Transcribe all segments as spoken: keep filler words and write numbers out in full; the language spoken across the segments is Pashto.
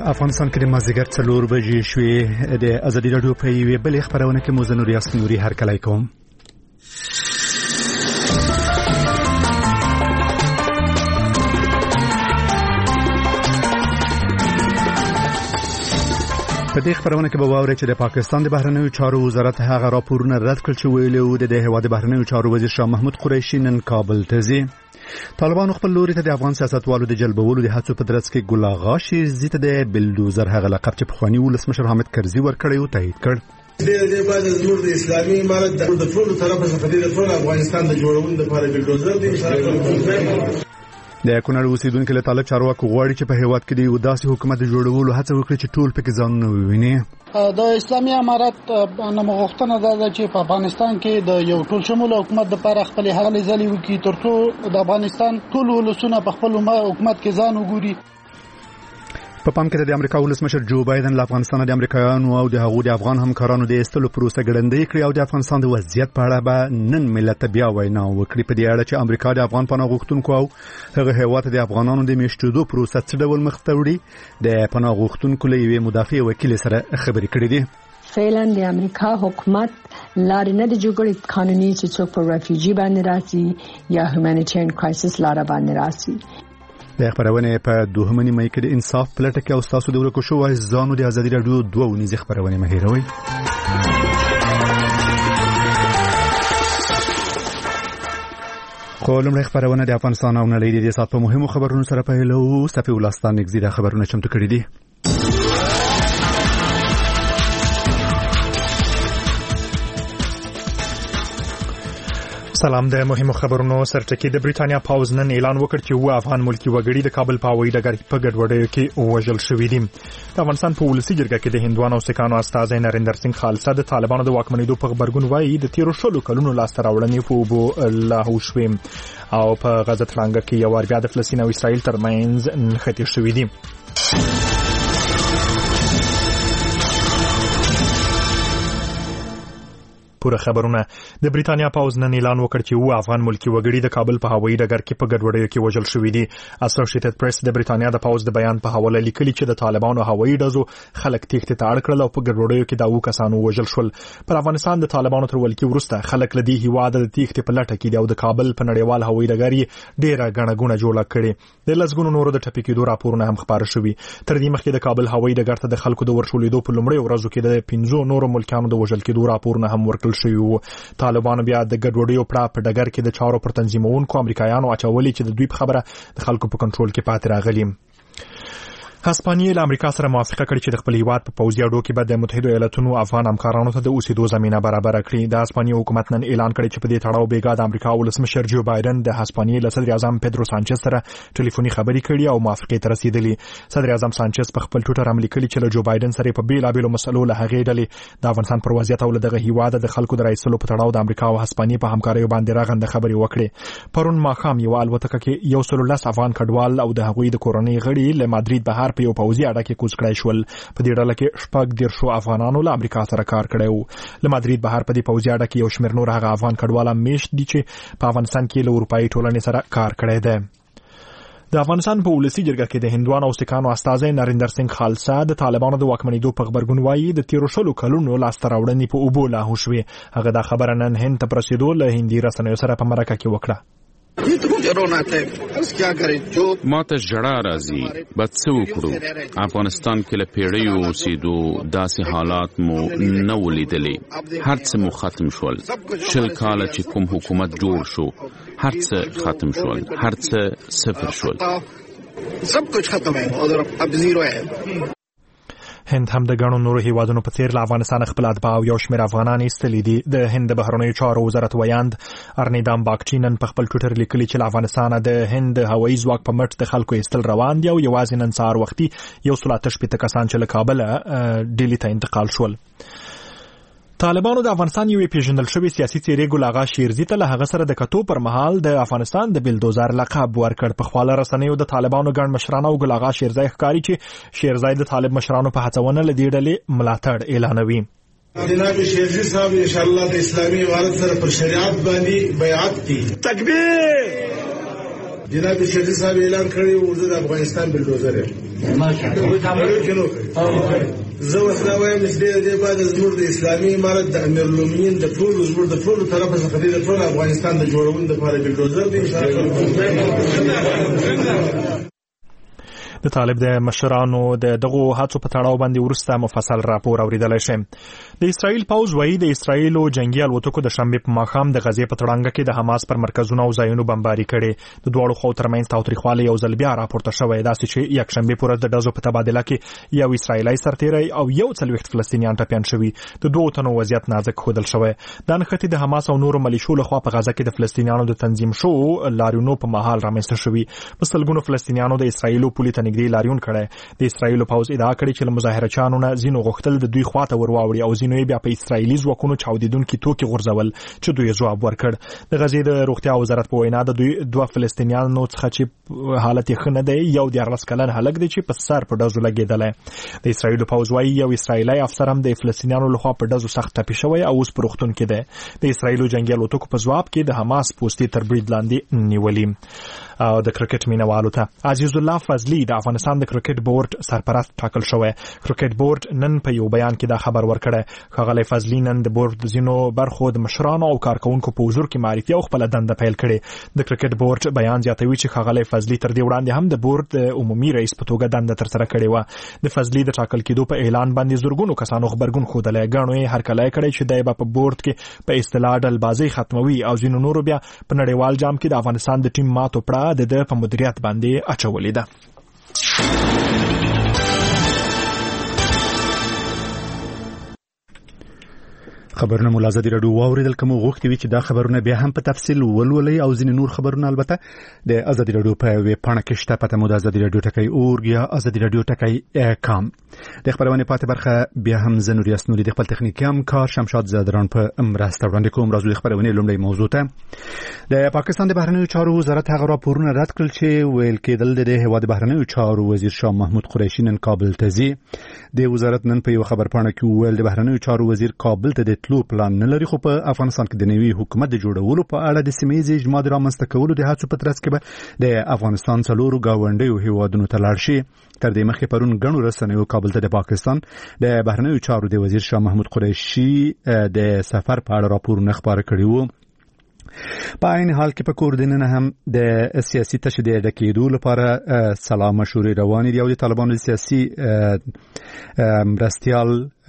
افغانستان کې د مازدیګر څلور بجې شوې. د ازادي راډیو په یوې بلې خپرونه کې مو زه نور یاسین نوري هرکلی کوم. په دې خبرونه کې به واورئ چې د پاکستان د بهرنیو چارو وزارت هغه راپورونه رد کړ چې ویلي وو د هېواد بهرنیو چارو وزیر شاه محمود قریشي نن کابل ته ځي. طالبانو خپل لوري ته د افغان سیاستوالو د جلبولو د هڅو په ترڅ کې ګل آغا شیرزي ته د بلډوزر هغه لقب چې پخواني ولسمشر حامد کرزي ورکړی و تایید کړ. د دې باندې زموږ د اسلامي امارت د ټولو طرفه څخه د ټول افغانستان د جوړولو لپاره بلډوزر دی. د کونړ اوسیدونکو له طالب چارواکو غواړي چې په هیواد کې د یو داسې حکومت جوړولو هڅه وکړي چې ټول پکې ځانونه وویني. د اسلامي امارت نمغښتنه ده چې په افغانستان کې د یو ټول شمول حکومت لپاره خپل هغه ځلې وکړي ترڅو د افغانستان ټول ولسونه په خپل حکومت کې ځان وګوري. په پام کې د امریکا ولسمشر جو بایدن له افغانستان د امریکایانو او د هغو د افغان همکارانو د ایستلو پروسه ګړندۍ کړې او د افغانستان د وضعیت په اړه به نن ملت بیا وینا وکړي. په دې اړه چې امریکا د افغان پناه غوښتونکو او هغه هیواد د افغانانو د میشتېدو پروسه څه ډول مخ ته وړي د پناه غوښتونکو له یوې مدافع وکیل سره خبرې کړې دي. فعلا د امریکا حکومت لارې نه د جوړې قانوني چې څوک په ریفیوجي باندې راسي یا هیومانیټیرین کرایسس لاره باندې راسي. د خبرونه په دوهمه نیمه کې د انصاف پلټه کې او تاسو د ورکو شو ځانو د ازادي راډیو دوه ونیزه خبرونه مهیروي. کوم خبرونه د افغانستان او نړۍ د سات په مهمو خبرونو سره په هلو صفي ولستان نګزي د خبرونه چمتو کړی دي. سلام. د مهمو خبرونو سرټکی د بریټانیا پاوز نن اعلان وکړ چې و افغان ملکی وګړي د کابل په هوایي ډګر په ګډوډۍ کې وژل شوي دي. د افغانستان په ولسی جرګه کې د هندوانو او سکانو استازی نریندر سنگ خالصه د طالبانو د واکمنېدو په خبرګون وایي د تیرو شلو کلونو لاسته راوړنې په اوبو لاهو شوې او په غزه تړانګه کې یو وار بیا د فلسطین او اسرائیل ترمنځ نښتې شوې دي. پوره خبرونه. د بریټانیا پاوز نن اعلان وکړ چې و افغان ملکی وګړي د کابل په هوایي ډګر کې په ګډوډۍ کې وژل شوي دي. اسوسییټډ پریس د بریټانیا د پاوز د بیان په حواله لیکلي چې د طالبانو هوایي ډزو خلک تیښتې ته اړ کړل او په ګډوډۍ کې داو کسانو وژل شول. پر افغانستان د طالبانو تر ولکې وروسته خلک لدی هیواد د تیښتې په لټه کې دي او د کابل په نړیوال هوایي ډګر ډیره غڼه غونه جوړه کړې. د لسګونو نورو د ټپي کېدو راپورونه هم خبر شوي. تر دې مخکې د کابل هوایي ډګر ته د خلکو د ورشولېدو په لومړۍ ورځو کې د پنځو نورو ملکانو د وژل کېدو راپورونه هم ورکړل شوي وو. طالبانو بیا د ګډوډیو پړه په ډګر کې د چارو پر تنظیمونکو امریکایانو اچولي چې د دوی په خبره د خلکو په کنټرول کې پاتې راغلي. هسپانیې له امریکا سره موافقه کړې چې د خپل هیواد په پوځي اډو کې به د متحده ایالاتونو افغان همکارانو ته د اوسېدو زمينه برابر کړي. د هسپانیې حکومت نن اعلان کړی چې په دې تړاو بیګا د امریکا ولسمشر جو بایدن د هسپانیې له صدر اعظم پیدرو سانچز سره ټلیفوني خبرې کړې او موافقه ته رسیدلې. صدر اعظم سانچز په خپل ټویټر هم لیکلي چې له جو بایدن سره په بیلابېلو مسلو له هغې ډلې د افغانستان پر وضعیت او دغه هیواد د خلکو د رایسلو په تړاو د امریکا او هسپانیې په همکارۍ باندې راغنده خبرې وکړې. پرون ماښام یو الوتکه کې یو سل لس افغان کډوال او د هغوی د کورنۍ غړي له مادرید بهر په یو پوځي اډه کوز کړای شول. په دې ډله کې شپږ دیرشو افغانانو له امریکا سره کار کړی و. له مادرید بهر په دې پوځي اډه کې یو شمېر نور هغه افغان کډوال هم میشت دي چې په افغانستان کې له اروپایي ټولنې سره کار کړی دی. د افغانستان په ولسی جرګه کې د هندوانو او سکانو استازی نریندر سنگ خالصه د طالبانو د واکمنېدو په خبرګون وایي د تیرو شلو کلونو لاسته راوړنې په اوبو لاهو شوې. هغه دا خبره نن هند ته پرسېدو له هندي رسنیو سره په مرکه کې وکړه. ما ته ژړا راځي، بد څه وکړو. افغانستان کې له پیړیو اوسېدو داسې حالات مو نه ولیدلې. هر څه مو ختم شول. شل کاله چې کوم حکومت جوړ شو هر څه ختم شول، هر څه صفر شول. هند هم د ګڼو نورو هیوادونو په څیر له افغانستان خپل اتباع او یو شمېر افغانان ایستلي دي. د هند د بهرنیو چارو وزارت ویاند ارنیدام باګچي نن په خپل ټویټر لیکلي چې له افغانستانه د هند هوایي ځواک په مټ د خلکو ایستل روان دي او یوازې نن سهار وختي یو سل اته شپېته کسان چې له کابله ډیلي ته انتقال شول. طالبانو د افغانستان یو پیژندل شوی سیاسي څیرې ګل آغا شیرزي ته له هغه سره د کتو پر مهال د افغانستان د بلډوزر لقب ورکړ. په خواله رسنیو د طالبانو ګڼ مشران او ګل آغا شیرزي ښکاري چې شیرزي د طالب مشرانو په هڅونه له دې ډلې ملاتړ اعلانوي. جناب شیرزي صاحب ان شاء الله د اسلامي امارت سره پر شریعت باندې بیعت دي. تکبیر جناب شهزاد صاحب اعلان کړی و زه د افغانستان بلډوزر یم. زه وسله وایم چې د دې بعد زموږ د اسلامي امارت د امیر المؤمنین د ټولو زموږ د ټولو طرفه څخه د ټول افغانستان د جوړولو لپاره بلډوزر دی. د طالب د مشرانو د دغه هڅو په تړاو باندې ورسته مفصل راپور اوریدل شي. د اسرایل پوز وایي د اسرایل جنگي الوتکو د شنبه په ماښام د غزې په تړانګه کې د حماس پر مرکزونو او ځایونو بمباري کړي. د دوړو خو ترمنځ تاوتریخوالی یو ځل بیا راپورته شوی داسې چې یک شنبه پر د دزو په تبادله کې یو اسرایلی سرتیری او یو څلوېښت فلسطینیان ټپیان شوي. د دوه تنو وضعیت نازک ښودل شوی. دا نښتې د حماس او نورو ملیشو لخوا په غزه کې د فلسطینیانو د تنظیم شو لاریونو په مهال رامنځته شوي. په سلګونو فلسطینیانو د اسرایل پولې ته نږدې لاریون کړی. د اسرایل پوز ادعا کړې چې مظاهرچیانو نه زینو غوښتل د دوی خواته ورواوړي او زینو یې بیا په اسرایلی ځواکونو چاودیدونکي توکي غورځول چې دوی جواب ورکړ. د غزې د روغتیا وزارت په وینا د دوی دوه فلسطینیانو څخه چې حالت یې ښه نه دی یو دیارلس کلن هلک دی چې په سر په ډزو لګېدلی. د اسرایل پوز وایي یو اسرایلی افسر هم د فلسطینیانو لخوا په ډزو سخت ټپي شوی او اوس په روغتون کې دی. د اسرایل جنگي الوتکو په ځواب کې د حماس پوستې تر برید لاندې نیولي. او د کرکټ مینوالو ته عزیز الله فضلی د افغانستان د کرکټ بورډ سرپرست ټاکل شوی. کرکټ بورډ نن په یو بیان کې دا خبر ورکړی. ښاغلی فضلی نن د بورډ د ځینو برخو د مشرانو او کارکونکو په حضور کې معرفي او خپله دنده پیل کړې. د کرکټ بورډ بیان زیاتوي چې ښاغلی فضلی تر دې وړاندې هم د بورډ د عمومي رئیس په توګه دنده ترسره کړې وه. د فضلی د ټاکل کېدو په اعلان باندې زرګونو کسانو غبرګون ښودلی. ګڼو یې هرکلی کړی چې دی به په بورډ کې په اصطلاح ډلبازۍ ختموي او ځینو نورو بیا په نړیوال جام کې د افغانستان د ټیم ماتو پړه د ده په مدیریت باندې اچولې ده. خبرونه مو لازم راډیو واوریدل کوم غوښتي وي چې دا خبرونه بیا هم په تفصیل ولولئ او ځینې نور خبرونه البته د ازادي راډیو په ویب پاڼه کې شته. پته مو د ازادي راډیو ټکی اورګ یا ازادي راډیو ټکی کام. د خبرونه پاتې برخه بیا هم زنور یاسنوري د خپل تخنیکي همکار شمشاد زادران په مرسته وړاندې کوم. راځو د خبرونه لومړی موضوع ته. د پاکستان د بهرنیو چارو وزارت هغه راپورونه رد کړل چې ویل کېدل د هیواد بهرنیو چارو وزیر شاه محمود قریشي نن کابل ته ځي. د وزارت نن په یو خبر پاڼه کې ویل د بهرنیو چارو وزیر کابل ته د تلو پلان نه لري، خو په افغانستان کې د نوي حکومت د جوړولو په اړه د سیمه ییز اجماع د رامنځته کولو د هڅو په ترڅ کې به د افغانستان څلورو ګاونډیو هیوادونو ته لاړ شي. تر دې مخکې پرون ګڼو رسنیو کابل ته د پاکستان د بهرنیو چارو د وزیر شاه محمود قریشي د سفر په اړه راپورونه خپاره کړي وو. په عین حال کې په کور دننه هم د سیاسي تشدید د کېدو لپاره سلا مشورې روانې دي او د طالبانو سیاسي مرستیال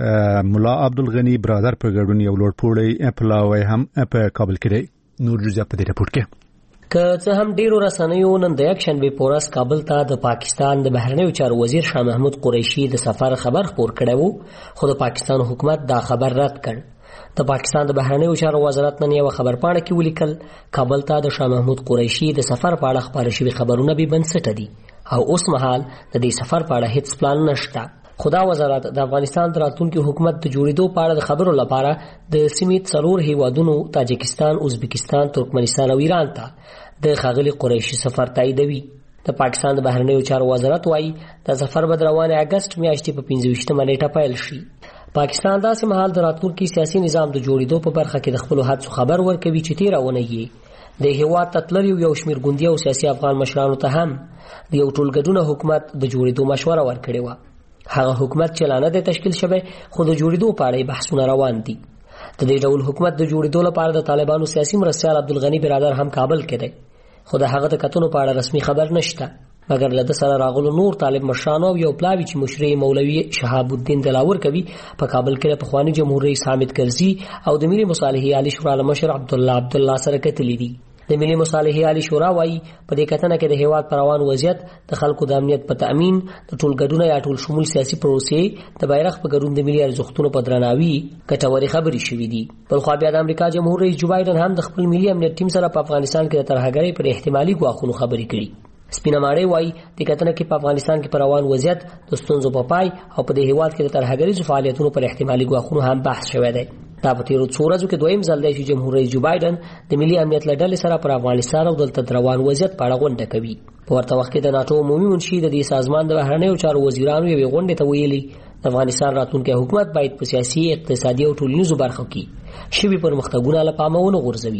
مولا عبدالغنی برادر په ګډون یو لوړپوړی پلاوی هم په کابل کې دی. نور جزئیات په دې راپور کې که څه هم ډیرو رسنیو نن د یک شنبه پورس کابل ته د پاکستان د بهرنیو چارو وزیر شاه محمود قریشي د سفر خبر خپور کړی وو، خو د پاکستان حکومت دا خبر رد کړ. د پاکستان د بهرنیو چارو وزارت نن یو خبر پاڼه کې ولیکل کابل ته د شاه محمود قریشي د سفر په اړه خبرې شوي خبرونه به بنسټ دي او اوس مهال د دې سفر په اړه هیڅ پلان نشته. خدا وزارت د افغانستان د راتلونکي حکومت د جوړېدو په اړه د خبرو لپاره د سیمې څلور هیوادونو تاجکستان، ازبکستان، ترکمنستان او ایران ته د ښاغلي قریشي سفر تاییدوي. د پاکستان د بهرنیو چارو وزارت وایي د سفر به د روانې اګست میاشتې په پنځه ویشتمه نیټه پیل شي. پاکستان داسې مهال د راتلونکي سیاسي نظام د جوړېدو په برخه کې د خپلو هڅو خبر ورکوي چې تېره اونۍ یې د هېواد ته تلليو یو شمېر ګوندي او سیاسي افغان مشرانو ته هم د یو ټولګډونه حکومت د جوړېدو مشوره ورکړې وه. هغه حکومت چې لا نه دی تشکیل شوی خو د جوړېدو په اړه بحثونه روان دي. د دې ډول حکومت د جوړېدو لپاره د طالبانو سیاسي مرستیال عبدالغنی برادر هم کابل کې دی، خو د هغه د کتنو په اړه رسمي خبر نشته، مګر له د سره راغلو نور طالب مشرانو او یو پلاوی چې مشري مولوي شهاب الدین دلاور کوي په کابل کې په خواني جمهور رئیس حامد کرزي او د ملي مصالحې عالی شورا مشر عبد الله عبد الله سره کتلې دي. د ملي مصالحې عالی شورا وايي په دې کتنه کې د هیواد پروان وضعیت، د خلکو د امنیت په تامین، د ټولګډونه یا ټول شمول سیاسي پروسې، د بیرغ په ګډون د ملي ارزښتونو په درناوي کټوري خبري شوې دي. بل خو بیا د امریکا جمهور رئیس جو بایدن هم د خپل ملي امنیت ټیم سره په افغانستان کې د ترهګرۍ پر احتمالي ګواښونو خبري کړي. سپینه ماړی وایي د کتنه کې په افغانستان کې پروان وضعیت، د ستونزو په پای او په دې هیواد کې د ترهګریزو فعالیتونو پر احتمالي ګواښونو هم بحث شوی دی. دا په تیرو څو ورځو کې دویم ځل دی چې جمهور رئیس جو بایدن د ملي امنیت له ډلې سره پر افغانستان او دلته روان وضعیت په اړه غونډه کوي. په ورته وخت کې د ناتو عمومي منشي د دې سازمان د بهرنیو چارو وزیرانو یوې غونډې ته ویلي د افغانستان راتلونکي حکومت باید په سیاسي، اقتصادي او ټولنیزو برخو کې شوي پرمختګونه له پامه ونه غورځوي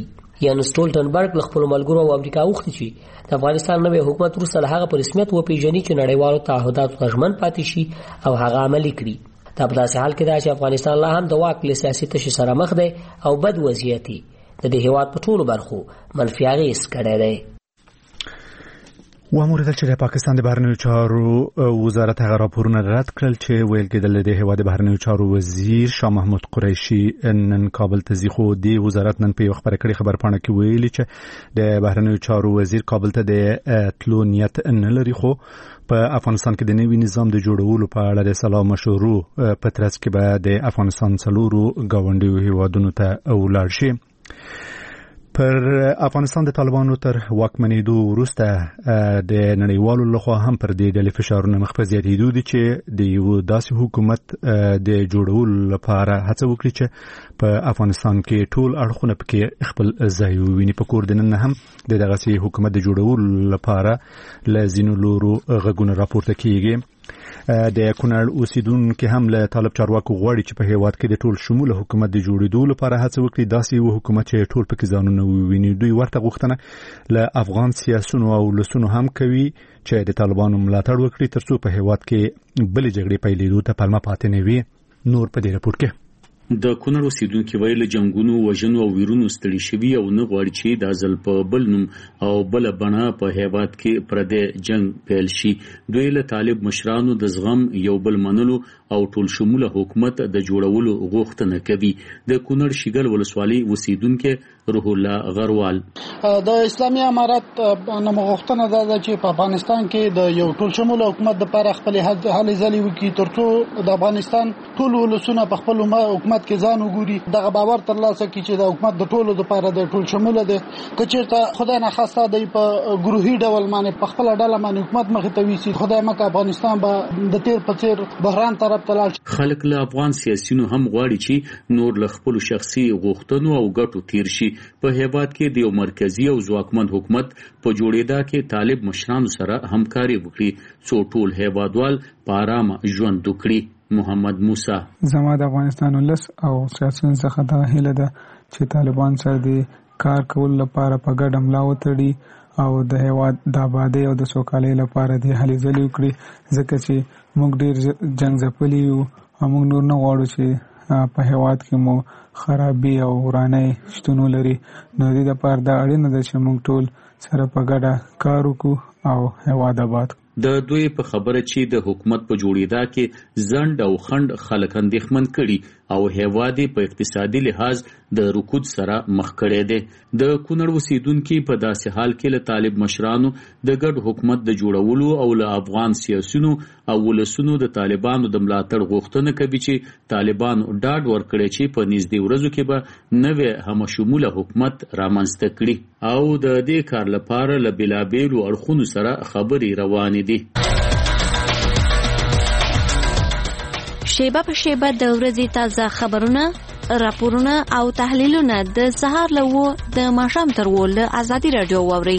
یان سټولټنبرګ له خپل ملګرو او امریکا وغوښتي چې د افغانستان نوې حکومت وروسته له هغه په رسمیت وپیژني چې نړیوالو تعهداتو ته ژمن پاتې شي او هغه عملي کړي. دا په داسې حال کې ده چې افغانستان لا هم د واک له سیاسي تشې سره مخ دی او بد وضعیت د دې هېواد په ټولو برخو منفي اغېز کړی دی. وامور چې د پاکستان د بهرنیو چارو وزارت هغه راپورونه رد کړل چې ویل کېدل د هېواد د بهرنیو چارو وزیر شاه محمود قریشي نن کابل ته ځي، خو د وزارت نن په یو خبره کړې خبرپاڼه کې ویلي چې د بهرنیو چارو وزیر کابل ته د تلو نیت نه لري، خو په افغانستان کې د نوي نظام د جوړولو په اړه د سلا مشورو په ترڅ کې به د افغانستان څلورو ګاونډیو هېوادونو ته ولاړ شي. پر افغانستان د طالبانو تر واکمنېدو وروسته د نړیوالو لخوا هم پر دې ډلې فشارونه مخ په زیاتېدو دي چې د یو داسې حکومت د جوړولو لپاره هڅه وکړي چې په افغانستان کې ټول اړخونه پکې خپل ځای وویني. په کور دننه هم د دغسې حکومت د جوړولو لپاره له ځینو لورو غږونه راپورته کیږي. د کونړ اوسیدونکو هم له طالب چارواکو غواړي چې په هیواد کې د ټول شموله حکومت د جوړېدو لپاره هڅه وکړي، داسې یو حکومت چې ټول پکې ځانونه وویني. دوی ورته غوښتنه له افغان سیاسونو او ولسونو هم کوي چې د طالبانو ملاتړ وکړي ترڅو په هیواد کې بلې جګړې پیلېدو ته پلمه پاتې نه وي. نور په دې راپور کې د کونړ اوسیدونکو ویل جنگونو وژنو او ویرونو ستړي شوي او نه غواړي چې د ځل په بل نوم او بل بڼه په هیواد کې پردې جنگ پیل شي. دوی له طالب مشرانو د زغم یو بل منلو او ټول شموله حکومت د جوړولو غوښتنه کوي. د کونړ شیګل ولسوالۍ اوسیدونکو روح الله غروال د اسلامي امارت نمغښتنه ده چې په افغانستان کې د یو ټول شموله حکومت لپاره خپل هلې ځلې وکړي ترڅو د افغانستان ټول ولسونه په خپل حکومت کې ځان وګوري، دغه باور ترلاسه کړي چې د حکومت د ټولو لپاره د ټول شموله ده. که چېرته خدای نه خواسته دی په ګروهي ډول باندې په خپل ډله باندې حکومت مخې ته ویسي، خدای مکه افغانستان به د تیر په څیر بحران طرف ته لاړ شي. خلک له افغان سیاسيونو هم غواړي چې نور له خپل شخصي غوښتنو او ګټو تیر شي. په هیواد کې د یو مرکزی او ځواکمن حکومت په جوړېدا کې طالب مشرانو سره همکاري وکړي څو ټول هیوادوال په آرام ژوند وکړي. محمد موسی زما د افغانستان ولس او سیاسيون څخه دا هیله ده چې طالبان سره د کار کول لپاره په ګډه ملا وتړي او د هیواد د آبادی او د سوکالۍ لپاره د هلې ځلې وکړي، ځکه چې موږ ډیر جنگ ځپلي یو او موږ نور نه غواړو چې په هیواد کې مو خرابي او ورانۍ شتون ولري. نو د دې لپاره دا اړینه ده چې موږ ټول سره په ګډه کار وکړو او هیواد آباد کړو. د دوی په خبره چې د حکومت په جوړېدا کې ځنډ او خند خلک اندېښمن کړي او هیواد په اقتصادي لحاظ د رکود سره مخ کړی دی. د کونړ اوسیدونکو په داسې حال کې له طالب مشرانو د ګډ حکومت د جوړولو او له افغان سیاسيونو او ولسونو د طالبانو د ملاتړ غوښتنه کوي چې طالبان ډاډ ورکړي چې په نږدې ورځو کې به نوې همشموله حکومت رامنځته کړي او د دې کار لپاره له بېلابېلو اړخونو سره خبرې روانې دي. شیبه په شیبه د ورځې تازه خبرونه، راپورونه او تحلیلونه د سهار له وو د ماښام تر وو له ازادي رادیو واوري.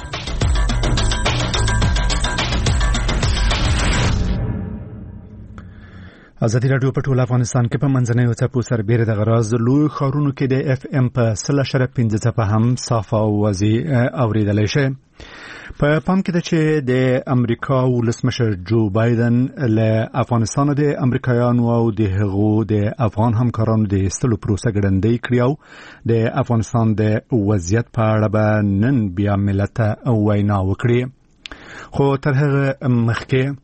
ازادي رادیو په ټول افغانستان کې په منځنیو څپو سربېره د غراز لوی ښارونو کې د اف ام په سل اشاریه پنځه څپه هم صافه او واضح اوریدلی شي. په پام کې ده چې د امریکا ولسمشر جو بایدن له افغانستان د امریکایانو او د هغو د افغان همکارانو د ایستلو پروسه ګړندۍ کړې او د افغانستان د وضعیت په اړه به نن بیا ملت ته وینا وکړي. خو تر هغه مخکې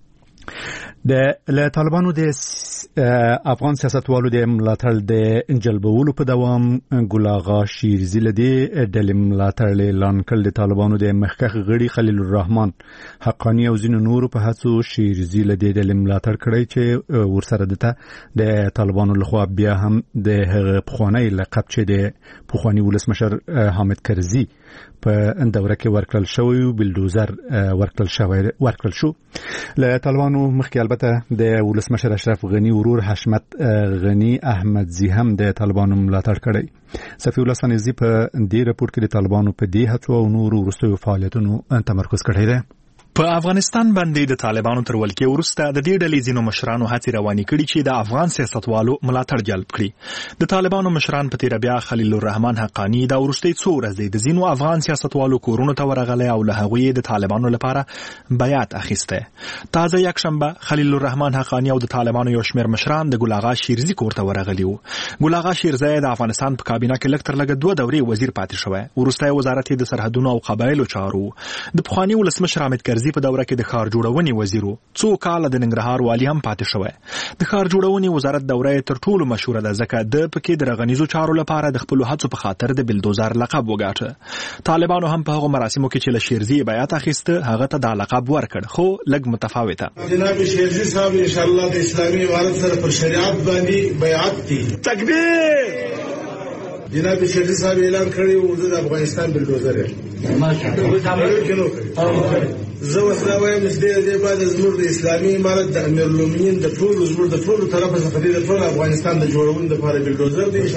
د له طالبانو د افغان سیاستوالو د ملاتړ د جلبولو په دوام ګل آغا شیرزي له دې ډلې ملاتړ اعلان کړ. د طالبانو د مخکښ غړي خلیل الرحمن حقانی او ځینو نورو په هڅو شیرزي له دې ډلې ملاتړ کړی چې ورسره دته د طالبانو لخوا بیا هم د هغه پخوانی لقب چې د پخوانی ولسمشر حامد کرزي په دوره کې ورکړل شوی بلډوزر ورکړل شوی ورکړل شو. له طالبانو مخکې البته د ولسمشر اشرف غنی ورور حشمت غنی احمدزي هم د طالبانو ملاتړ کړی. صفی الله سنیزی په دې راپور کې د طالبانو په دې هڅو او نورو وروستیو فعالیتونو تمرکز کړی دی. په افغانستان باندې د طالبانو تر ولکې وروسته د دې ډلې ځینو مشرانو هڅې روانې کړي چې د افغان سیاستوالو ملاتړ جلب کړي. د طالبانو مشران په تیر بیا خلیل الرحمن حقانی دا وروستي څو ورځې د ځینو افغان سیاستوالو کورونو ته ورغلي او له هغوی د طالبانو لپاره بیعت اخیسته. تازه یک شنبه خلیل الرحمن حقانی او د طالبانو یو شمېر مشران د ګل آغا شیرزي کور ته ورغلي وو. ګل آغا شیرزي د افغانستان په کابینه کې لږ تر لږه دوه دورې وزیر پاتې شوی. وروستی وزارت د سرحدونو او قبایلو چارو. د پخواني ولسمشر حامد کرزي په دوره کې د ښار جوړونې وزیرو څو کاله د ننګرهار والی هم پاتې شوی. د ښار جوړونې وزارت دوره تر ټولو مشهوره ده ځکه د پکې د رغنیزو چارو لپاره د خپلو هڅو په خاطر د بلدوزر لقب وګاټه. طالبانو هم په هغو مراسمو کې چې له شیرزي بیعت اخیسته هغه ته دا لقب ورکړ خو لږ متفاوته. جناب شیرزي صاحب ان شاء الله د اسلامي امارت سره پر شریعت باندې بیعت دي. تکبیر. جناب شیرزي صاحب اعلان کړی و د افغانستان بلدوزر زه وسره وایم چې دې بعد زموږ د اسلامي امارت د امیر المؤمنین د ټولو زموږ د ټولو طرفه څخه د ټول افغانستان د جوړولو لپاره بلدوزر دی.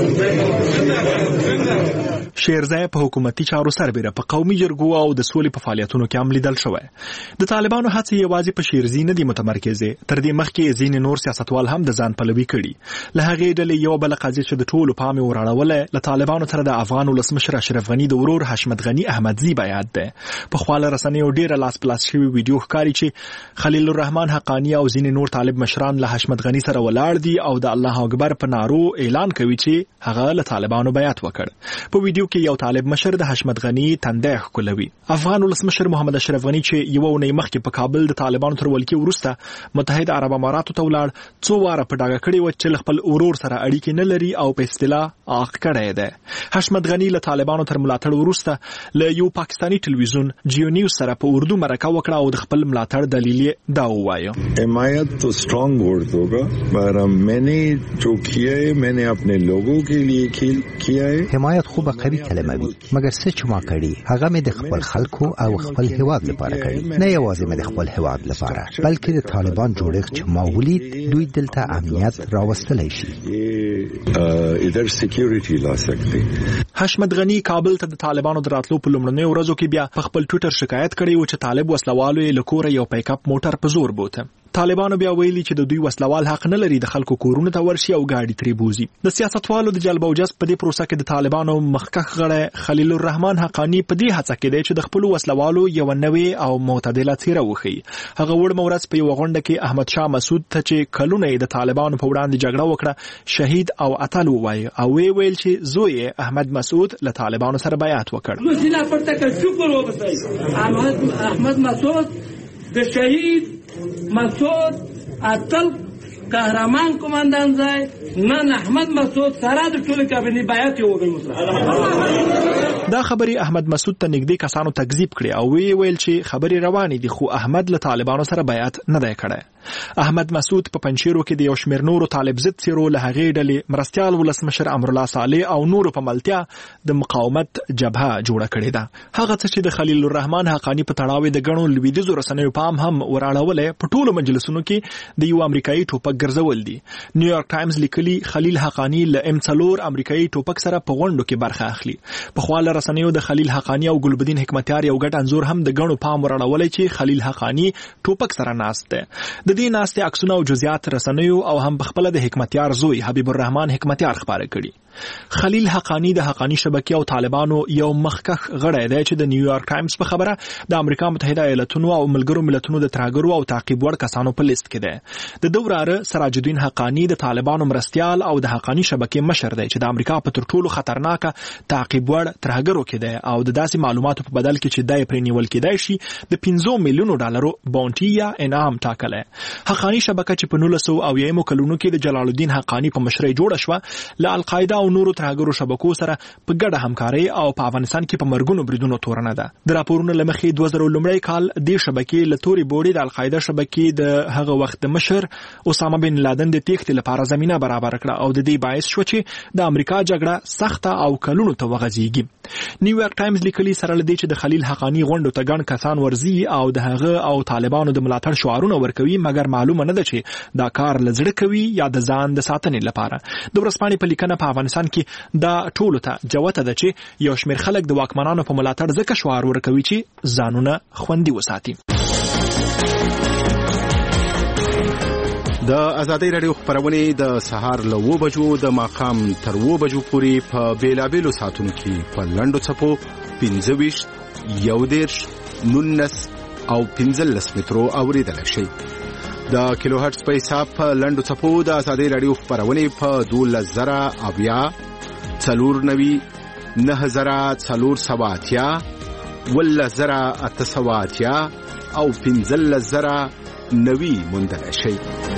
شیرزي په حکومتي چارو سربېره په قومي جرګو او د سولې په فعالیتونو کې هم لیدل شوی. د طالبانو هڅې یوازې په شیرزي نه دي متمرکزې. تر دې مخکې ځینې نور سیاستوال هم د ځان پلوي کړي. له هغې ډلې یوه بله قضیه چې د ټولو پام یې وراړولی له طالبانو سره د افغان ولسمشر اشرف غني د ورور حشمت غني احمدزي بیعت دی. په خواله رسنیو ډېره لاس په لاس شوې ویډیو ښکاري چې خلیل الرحمن حقانی او ځینې نور طالب مشران له حشمت غني سره ولاړ دي او د الله اکبر په نارو اعلان کوي چې هغه له طالبانو بیعت وکړ. په ویډیو کې یو طالب مشر د حشمت غني تندی ښکلوي. افغان ولسمشر محمد اشرف غني چې یوه اونۍ مخکې په کابل د طالبانو تر ولکې وروسته متحده عرب اماراتو ته ولاړ څو واره په ډاګه کړې وه چې له خپل ورور سره اړیکې نه لري او په اصطلاح عاق کړی دی. حشمت غني له طالبانو تر ملاتړ وروسته له یو پاکستاني ټلویزیون جیو نیوز سره په اردو مرکه وکړه او د خپل ملاتړ دلیل دا ووایه. حمایت تو strong word होगा पर मैंने जो किया है मैंने अपने लोगों के लिए किया है. حمایت خو به قوي کلمه وي مګر څه چې ما کړي هغه مې د خپل خلکو او خپل هیواد لپاره کړي نه یوازې مې د خپل هیواد لپاره بلکې د طالبان جوړښت چې ما ولید دوی دلته امنیت راوستلی شي. ادھر سکیورټي لا سکتے. حشمت غني کابل ته د طالبانو د راتلو په لومړنیو ورځو کې بیا په خپل ټویټر شکایت کړی و چې طالب وسلوالو یې له کوره یو پیک اپ موټر په زور بوته. طالبانو بیا ویلي چې د دوی وسلوال حق نه لري د خلکو کورونو ته ورشي او گاډي ترې بوزي. د سیاستوالو د جلب او جذب په دې پروسه کې د طالبانو مخکښ غړی خلیل الرحمن حقانی په دې هڅه کې دی چې د خپلو وسلوالو یو نوې او معتدله څیره وښیي. هغه وړ مورز په یوه غونډه کې احمد شاه مسعود ته چې کلونه د طالبانو په وړاندې جګړه وکړه شهید او اتل ووایي او وی ویل چې زوی احمد مسعود له طالبانو سره بیعت وکړ. احمد مسعود د شهید مسعود اتل قهرمان کماندان ځای نن احمد مسعود سره د ټولو کابینې بیعت یې وکړ. دا خبرې احمد مسعود ته نږدې کسانو تکذیب کړي او وی ویل چې خبرې روانې دي خو احمد له طالبانو سره بیعت نه دی کړی. احمد مسعود په پنجشیرو کې د یو شمېر نورو طالب ضد څیرو له هغې ډلې مرستیال ولسمشر امرالله صالح او نورو په ملتیا د مقاومت جبهه جوړه کړې ده. هغه څه چې د خلیل الرحمن حقانی په تړاو د ګڼو لویدیځو رسنیو پام هم وراړولی په ټولو مجلسونو کې د یو امریکایي ټوپک ګرځول دي. نیویارک ټایمز لیکلي خلیل حقانی له ام څلور امریکایي ټوپک سره په غونډو کې برخه اخلي. په خواله رسنیو د خلیل حقانی او ګلبدین حکمتیار یو ګډ انځور هم د ګڼو پام وراړولی چې خلیل حقانی ټوپک سره ناست دی. د دې ناستې عکسونه او جزئیات رسنیو او هم بخپله د حکمتیار زوی حبیب الرحمن حکمتیار خپاره کړي. خلیل حقانی د حقانی شبکې او طالبانو یو مخکښ غړی دی چې د نیویارک ټایمز په خبره د امریکا متحده ایالتونو او ملګرو ملتونو د ترهګرو او تعقیب وړ کسانو په لیست کې دی. د ده وراره سراج الدین حقانی د طالبانو مرستیال او د حقانی شبکې مشر دی چې د امریکا په تر ټولو خطرناکه تعقیب وړ ترهګرو کې دی او د داسې معلوماتو په بدل کې چې دی پرې نیول کېدای شي د پنځو میلیونو ډالرو باونټي یا انعام ټاکلی. حقانی شبکه چې په نولس سوه اویایمو کلونو کې د جلال الدین حقانی په مشرۍ جوړه شوه له القاعده او نورو ترهګرو شبکو سره په ګډه همکارۍ او په افغانستان کې په مرګونو بریدونو تورنه ده. د راپورونو له مخې دوه زره لومړی کال دې شبکې له تورې بوړې د القاعده شبکې د هغه وخت د مشر اسامه بن لادن د تېښتې لپاره زمینه برابر کړه او د دې باعث شو چې د امریکا جګړه سخته او کلونو ته وغځېږي. نیویارک ټایمز لیکلي سره له دې چې د خلیل حقانی غونډو ته ګڼ کسان ورځي او د هغه او طالبانو د ملاتړ شعارونه ورکوي مګر معلومه نه ده چې دا کار له زړه کوي یا د ځان د ساتنې لپاره. د ورځپاڼې په لیکنه په افغانستان افغانستان کې دا ټولو ته جوته ده چې یو شمېر خلک د واکمنانو په ملاتړ ځکه شعار ورکوي چې ځانونه خوندي وساتي. د ازادۍ راډیو خبرونه د سهار له اوه بجو د ماښام تر اوه بجو پورې په بیلابېلو ساعتونو کې په لنډو څپو پنځه ویشت یو دېرش نولس او پنځلس مترو اوریدلی شئ. د کیلو هرټز په حساب په لنډو څپو د ازادۍ راډیو خبرونه په دولس زره اویا څلور نوي نه زره څلور سوه اتیا اوولس زره اته سوه اتیا او پنځلس زره نوي موندلی شئ.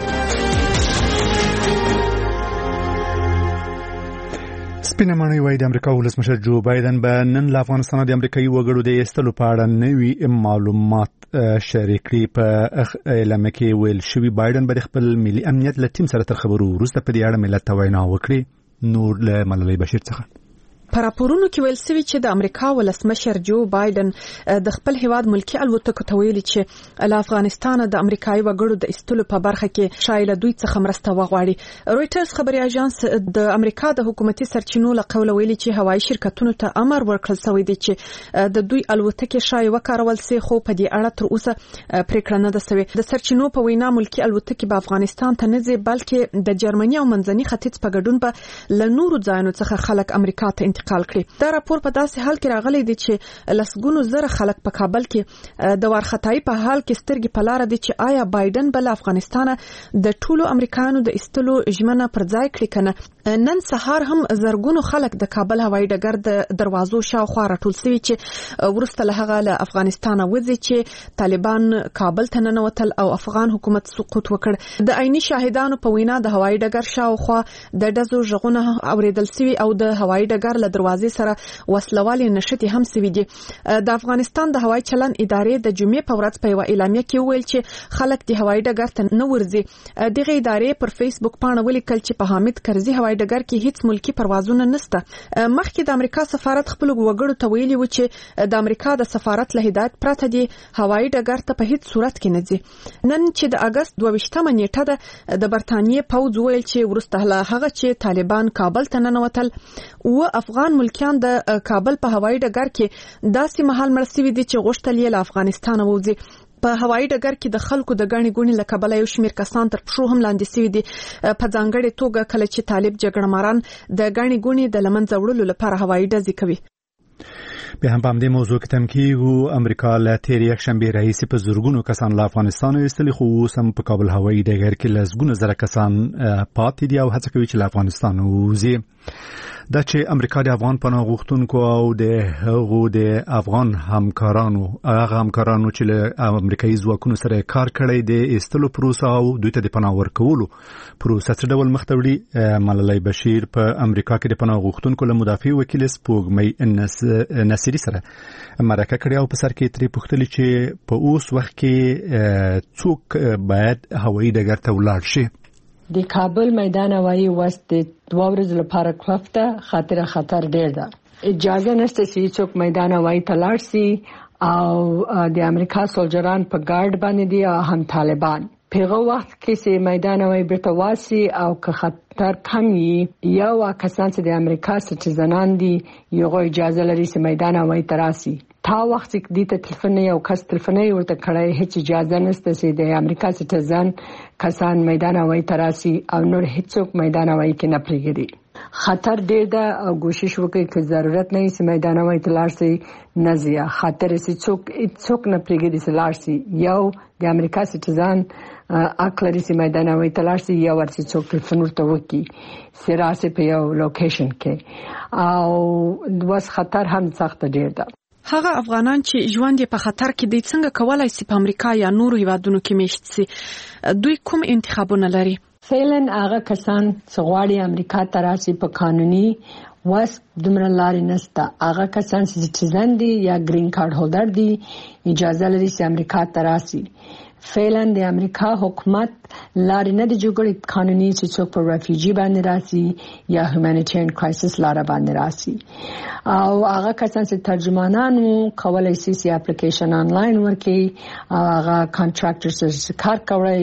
سپینه ماڼۍ وایي د امریکا ولسمشر جو بایدن به نن له افغانستان د امریکایي وګړو د ایستلو په اړه نوي معلومات شریک کړي. په اعلامیه کې ویل شوي بایدن به د خپل ملي امنیت له ټیم سره تر خبرو وروسته په دې اړه ملت ته وینا وکړي. نور له ملالۍ بشیر څخه په راپورونو کې ویل شوی چې د امریکا ولسمشر جو بایدن د خپل هیواد ملکی الوتکو ته ویلي چې له افغانستان د امریکایي وګړو د ایستلو په برخه کې شایله دوی څخه مرسته وغواړي. رويټرز خبري اژانس د امریکا د حکومتي سرچینو له قوله ویلي چې هوایي شرکتونو ته امر ورکړل شوی دی چې د دوی الوتکې شای وکارول سي، خو په دې اړه تر اوسه پریکړه نه ده شوې. د سرچینو په وینا ملکی الوتکې په افغانستان ته نه ځي، بلکې د جرمني او منځني ختیځ په ګډون به له نورو ځایونو څخه خلک امریکا ته انتقال کړي. دا راپور په داسې حال کې راغلی دی چې لسګونو زره خلک په کابل کې د وارخطایي په حال کې سترګې په لار دي چې آیا بایدن بل افغانستان د ټولو امریکایانو د ایستلو ژمنه پر ځای کړي کنه. نن سهار هم زرګونو خلک د کابل هوایي ډګر د دروازو شاوخوا راټول شوي چې ورسته له هغه له افغانستان وځي چې طالبان کابل ته ننوتل او افغان حکومت سقوط وکړ. د عیني شاهدانو په وینا د هوایي ډګر شاوخوا د ډزو غږونه اوریدل شوي او د هوایي ډګر له دروازې سره وسلوالي نشټي هم سوي دي. د افغانستان د هوایي چلن ادارې د جمعې په ورځ په یو اعلامیه کې ویل چې خلک د هوایي ډګر ته نه ورځي. دغه ادارې پر فیسبوک پاڼه ولیکل چې په حامد کرزي هوایي ډګر کې هیڅ ملکی پروازونه نشته. مخکې د امریکا سفارت خپل وګړو ته ویلي و چې د امریکا د سفارت له هدایت پرته دی هوایي ډګر ته په هیڅ صورت کې نه ځي. نن چې د اگست دوه ویشتمه نیټه ده د برتانیې پوځ ویل چې ورسته له هغه چې طالبان کابل ته ننوتل او افغان ملکیان د کابل په هوایي ډګر کې داسې مهال مړ شوي دي چې غوښتل یې له افغانستان ووځي. په هوایي ډګر کې د خلکو د غاڼې ګونې له کبله یو شمېر کسان تر پښو هم لاندې شوي دي. په ځانګړې توګه کله چې طالب جګړه ماران د غاڼې ګونې د لمنځه وړلو لپاره هوایي ډزې کوي. به هم په همدې موضوع کې تم کېږو. امریکا له تېرې یکشنبې راهیسې په زرګونو کسان له افغانستان ایستلي، خو اوس هم په کابل هوایي ډګر کې لسګونه زره کسان پاتې دي او هڅه کوي چې له افغانستان ووځي. دا چې امریکا د افغان پناه غوښتونکو او د هغو د افغان همکارانو هغه همکارانو چې له امریکایي ځواکونو سره کار کړی د ایستلو پروسه او دوی ته د پناه ورکولو پروسه څه ډول مخ ته وړي. ملالۍ بشیر په امریکا کې د پناه غوښتونکو له مدافع وکیل سپوږمۍ نصیري سره مرکه کړې او په سر کې ترې پوښتلې چې په اوس وخت کې څوک باید هوایي ډګر ته ولاړ شي. د کابل میدان هوایي وست د دوه ورځې لپاره کلفته خاطر خطر ډیر ده. اجازه نشته چې څوک میدان هوایي ته لاړ شي او د امریکا سولجران په ګارد باندې دي او هم طالبان. په هغه وخت کې چې میدان هوایي بیرته واسي او که خطر کم وي یا کسان چې د امریکا سټیزنان دي یو اجازه لري چې میدان هوایي ته راسي. تا وخت کې د ټلیفون یو کس ټلیفون ورته کړی هیڅ اجازه نشته چې د امریکا سټیزن کسان میدان هوایي ته راسي او نور هیڅوک میدان هوایي کې نه پریږدي. خطر ډیر ده او کوشش وکړئ چې ضرورت نه وي میدان هوایي ته لاړ شي نه ځي. خطر چې څوک څوک نه پریږدي چې لاړ شي. یو د امریکا سټیزن حق لري چې میدان هوایي ته لاړ شي یا ورته څوک ټلیفون ورته وکړي چې راسي په یو لوکیشن کې او وس خطر هم سخت ډیر ده. هغه افغانان چې ژوند په خطر کې دي څنګه کولای شي په امریکا یا نورو هیوادونو کې میشت شي؟ دوی کوم انتخابونه لري؟ فعلا هغه کسان چې غواړي امریکا ته راشي په قانوني واس دومره لارې نشته. هغه کسان چې سټیزن دي یا گرین کارت هولډر دي اجازه لري چې امریکا ته راشي. فعلا د امریکا حکومت لارې نه د جوړې قانوني چې څوک په ریفیوجی باندې راشي یا هیومانیټیرین کرایسس لاره باندې راشي. او هغه کسان چې ترجمانان کولای شي چې اپلیکیشن آنلاین ورکړي او هغه کانټراکټر سره کار کوي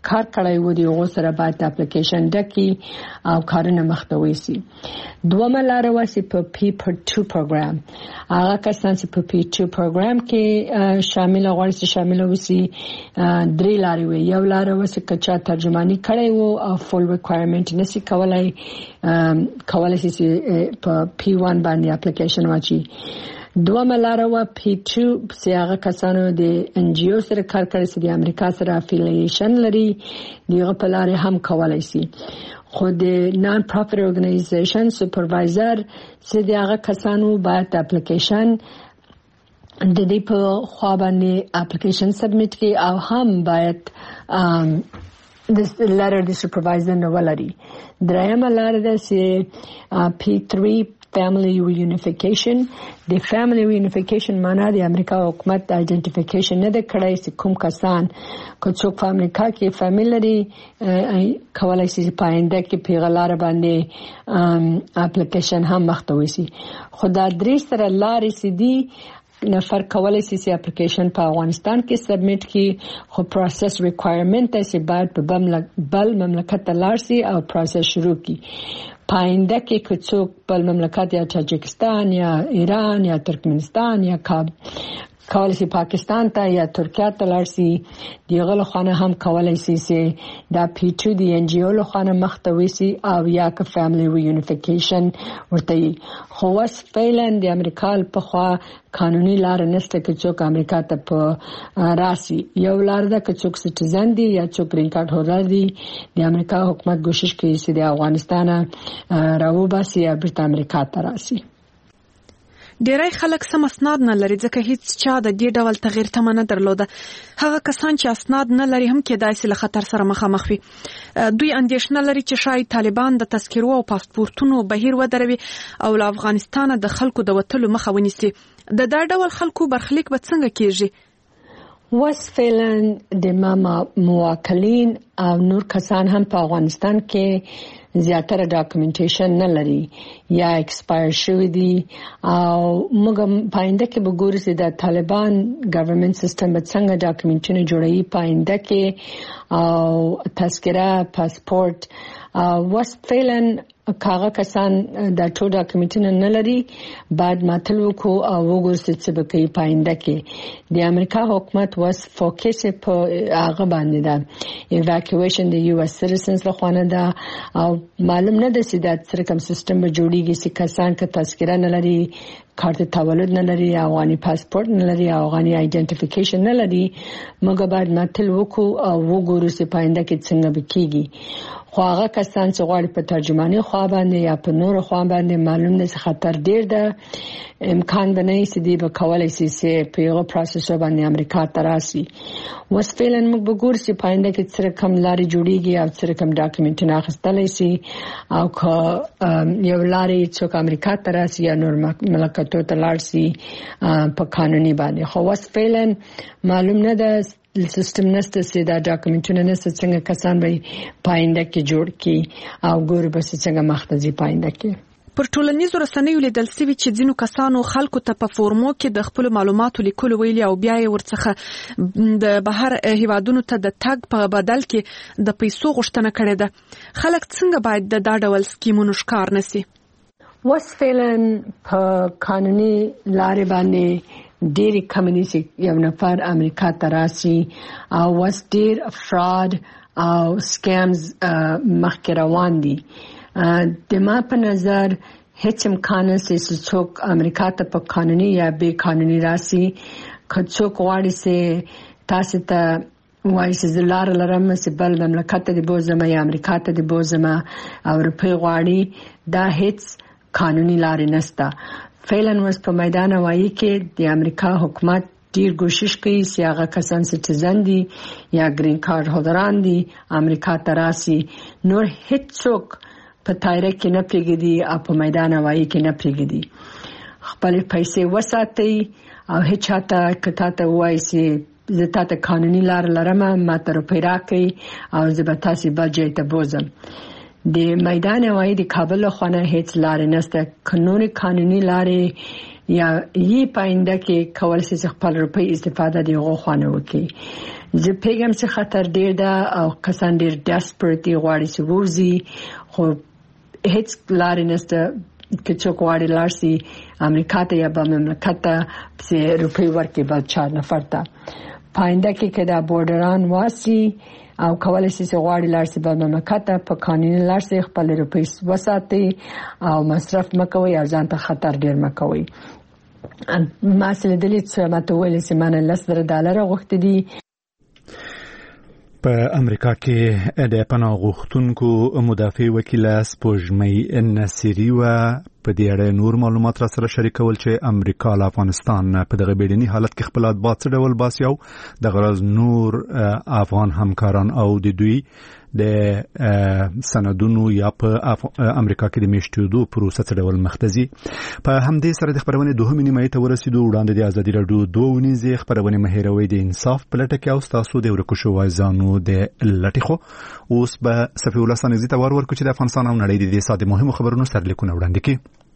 کار کړی و دی هغه سره باید اپلیکیشن ډکی او کارونه مخته وسی. دومره لار وسی په پی پر ټو پروګرام. هغه کسان چې په پی ټو پروګرام کې شامل غواړي چې شامل وسی درې لارې وي. یو لار وسی کچا ترجمانی کړی وو او فول ریکوایرمنت نسی کولای کولای چې په پی ون باندې اپلیکیشن واچي. دومره لار و پی ټو چې هغه کسانو د ان جی او سره کار کوي چې د امریکا سره افیلیشن لري دیغه په لار هم کولای شي. خو د نان پروفیټ اورګنایزیشن سپروایزر چې د هغه کسانو باید اپلیکیشن د دې په خوا باندې اپلیکیشن سبمیټ کړي او هم باید د لار د سپروایزر نو ولري. درېمه لار ده چې پی تھری family reunification. د family reunification معنا د امریکا حکومت د آئیډنټیفیکیشن نه د کړای چې کوم کسان کو څوک په امریکا کې فیملی کولای شي پاینده کې پیغلار باندې اپلیکیشن هم مخته وسی. خدا درې سره لارې سدي نفر کولای شي چې اپلیکیشن په افغانستان کې سبمیټ کړي خو پروسس ریکوایرمنت چې باید په بل مملکت ته لاړ شي او پروسس شروع کړي. پاینده کې کڅوک بل مملکت یا تاجکستان یا ایران یا ترکمنستان یا کاب کولای شي پاکستان ته یا ترکیه ته لاړ شي. دیغه له خانه هم کولای شي چې دا پی ټو دی ان جی او له خانه مختوي سي او یا که فیملی ریونیفیکیشن ورته. خو واس فعلن د امریکا په خوا قانوني لار نشته چې څوک امریکا ته په راسي. یو لار ده چې څوک سټیزن دي یا څوک گرین کارت هولډر دي. د امریکا حکومت کوشش کوي چې د افغانستان راوباسي یا بیرته امریکا ته راسي. ډیری خلک سم اسناد نه لري ځکه هیڅ چا د دې ډول تغییر تمه نه درلوده. هغه کسان چې اسناد نه لري هم کېدای شي له خطر سره مخامخ وي. دوی اندېښنه لري چې شاید طالبان د تذکرو او پاسپورتونو بهیر ودروي او له افغانستان د خلکو د وتلو مخه ونیسي. د دا ډول خلکو برخلیک به څنګه کېږي؟ وس فعلا د موکلین او نور کسان هم په افغانستان کې زیاتره ډاکومنټیشن نه لري یا ایکسپایر شوی دي او موږ پاینده کې به ګورو چې د طالبان ګورنمنت سیستم به څنګه ډاکومنټونه جوړوي پاینده کې او تذکره پاسپورت وس فعلا کاغه کسان د ټول ډاکومنټونه نه لري بعد ماتلو کو او وګورئ چې به کوي پاینده کې د امریکا حکومت واس فوکس په هغه باندې ده ایواکویشن د یو اس سټیزنز له خوانه ده او معلوم نه ده چې د سرکم سیستم به جوړیږي چې کسان که تذکره نه لري کارت تولد نه لري افغاني پاسپورت نه لري افغاني آئیډنټیفیکیشن نه لري موږ باید ماتل وکړو او وګورو چې پاینده کې څنګه به کیږي. خو هغه کسان چې غواړي په ترجمانی خوا باندې یا په نور خوا باندې معلوم نه خطر ډیر ده امکان بنئ چې دی به کولای شي چې په یو پروسس باندې امریکا ته راسي. وس فعلا موږ وګورو چې پاینده کې څه کم لاري جوړیږي او څه کم ډاکومنټونه اخیستلای شي او که یو لاري څوک امریکا ته راسي یا نور مملکتونو ته لاړ شي په قانوني باندې. خو وس فعلا معلوم نه ده سیستم نشته چې دا ډاکومنټونه نشته څنګه کسان به پاینده کې جوړ کی او ګور به څنګه مختزي پاینده کې. پر ټولنیزو رسنیو لیدل شوي چې ځینو کسانو خلکو ته په فورمو کې د خپل معلوماتو لیکلو ویلي او بیا یې ورڅخه د بهر هیوادونو ته د تګ په بدل کې د پیسو غوښتنه کړې ده. خلک څنګه باید د دا ډول سکیمونو ښکار نشي؟ وس فعلا په قانوني لارې باندې ډېری کمیونټي یو نفر امریکا ته راسي او وس ډېر افراد او سکیمز مخکې روان دي. د ما په نظر هیڅ امکان نشته چې څوک امریکا ته په قانوني یا بې قانوني راسي. که څوک غواړي چې تاسو ته وایي چې زه لار لرم چې بل مملکت ته د بوزم یا امریکا ته د بوزم او روپۍ غواړي دا هیڅ قانوني لارې نشته. فعلا اوس په میدان وایي کې د امریکا حکومت ډیر کوشش کوي چې هغه کسان سټیزن دي یا گرین کارت هولډران دي امریکا ته راسي. نور هیڅوک په تایره کې نه پریږدي او په میدان وایي کې نه پریږدي. خپل پیسې وساتي او هیڅ چاته کته ته وایي چې زه تاسو قانوني لار لرم ما ته روپۍ راکړئ او زه به تاسو بل ځای ته بوزم. د میدان وایي د کابل خونه هیڅ لار نشته. قانوني قانوني لارې یا یې پاینده کې کول چې خپل روپی استفاده دی غوښنه وکړي. زه پیغام چې خطر ډیر ده او کسان ډیر ډیسپریټ غواړي چې ورزي خو هیڅ لارې نشته چې څوک غواړي لارسي امریکا ته یا به مملکت ته چې روپی ورکړي به چا نفر ته پاینده کې کدا بورډران واسي او کولای شي چې غواړي لارسي به مملکت ته په قانوني لارسي خپل روپی وساتي او مصرف مکوي او ځان ته خطر ډیر مکوي. مسله د لیت ماته ویل چې مانه لسره ډالر غوښتي دي. په امریکا کې د پناه غوښتونکو مدافع وکیل سپوږمۍ نصیری و په دې اړه نور معلومات را سره شریکول چې امریکا له افغانستان په دغه بیړني حالت کې خپل اطلاعات څه ډول باسي او د غرض نور افغان همکاران او د دوی د سندونو یا په امریکا کې د میشتېدو پروسه څه ډول مخته په همدې سره د خبرونې دوهمې نیمایي ته ورسېدو. وړاندې د ازادي راډیو دوه ونیزې خبرونه مهیروي د انصاف په لټه کې او تاسو د ورکو شوی ځانو د لټې خو اوس به صفي الله سنګزي ته ور ورکو چې د افغانستان او نړۍ د دې ساده مهمو خبرونو سرلیکونه وړاندې کړي.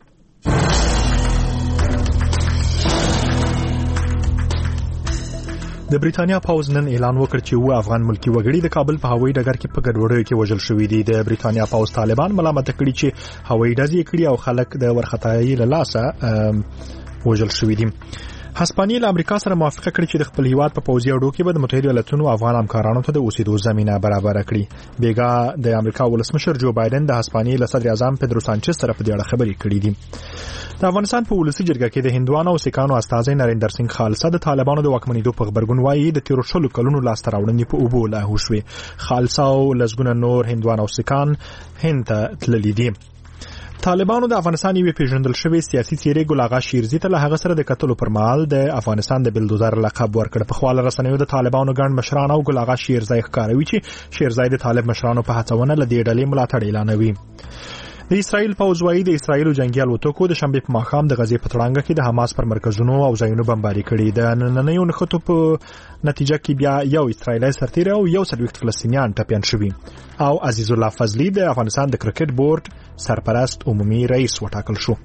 د بریټانیا پاوز نن اعلان وکړ چې و افغان ملکی وګړي د کابل په هوایي ډګر کې په ګډوډۍ کې وژل شوې دي. د بریټانیا پاوز طالبان ملامت کړي چې هوایي ډزې کړي او خلک د ورختایي له لاسه وژل شوې دي. هسپانیې له امریکا سره موافقه کړې چې د خپل هیواد په پوځي اډو کې به د متحده ایالاتونو افغان همکارانو ته د اوسېدو زمينه برابر کړي. بیګا د امریکا ولسمشر جو بایدن د هسپانیې له صدر اعظم پدرو سانچز سره په دې اړه خبرې کړې دي. د افغانستان په ولسی جرګه کې د هندوانو او سکانو استاذ نریندر سنگ خالصه د طالبانو د واکمنېدو په خبرګون وایي د تیر شلو کلونو لاسته راوړنې په اوبو لاهو شوې. خالصه او لزګونه نور هندوان او سکان هند ته تللي دي. طالبانو د افغانستان یو پیژندل شوی سیاسي څیرې ګل آغا شیرزي ته له هغه سره د قتل پر مهال د افغانستان د بلدوزر لقب ورکړ. په خواله رسنیو د طالبانو ګڼ مشران او ګل آغا شیرزي ښکاروي چې شیرزي د طالب مشرانو په هڅونه له دې ډلې ملاتړ اعلانوي. د اسرائیل پوځ وايي د اسرائیل جنگي الوتکو د شنبه په ماښام د غزې په تړانګه کې د حماس پر مرکزونو او ځایونو بمباري کړي. د نننیو نښتو په نتیجه کې بیا یو اسرائیلي سرتیر او یو څلوېښت فلسطینیان ټپیان شوي او عزیز الله فضلی د افغانستان د کرکټ بورډ سرپرست عمومي رئیس وټاکل شو.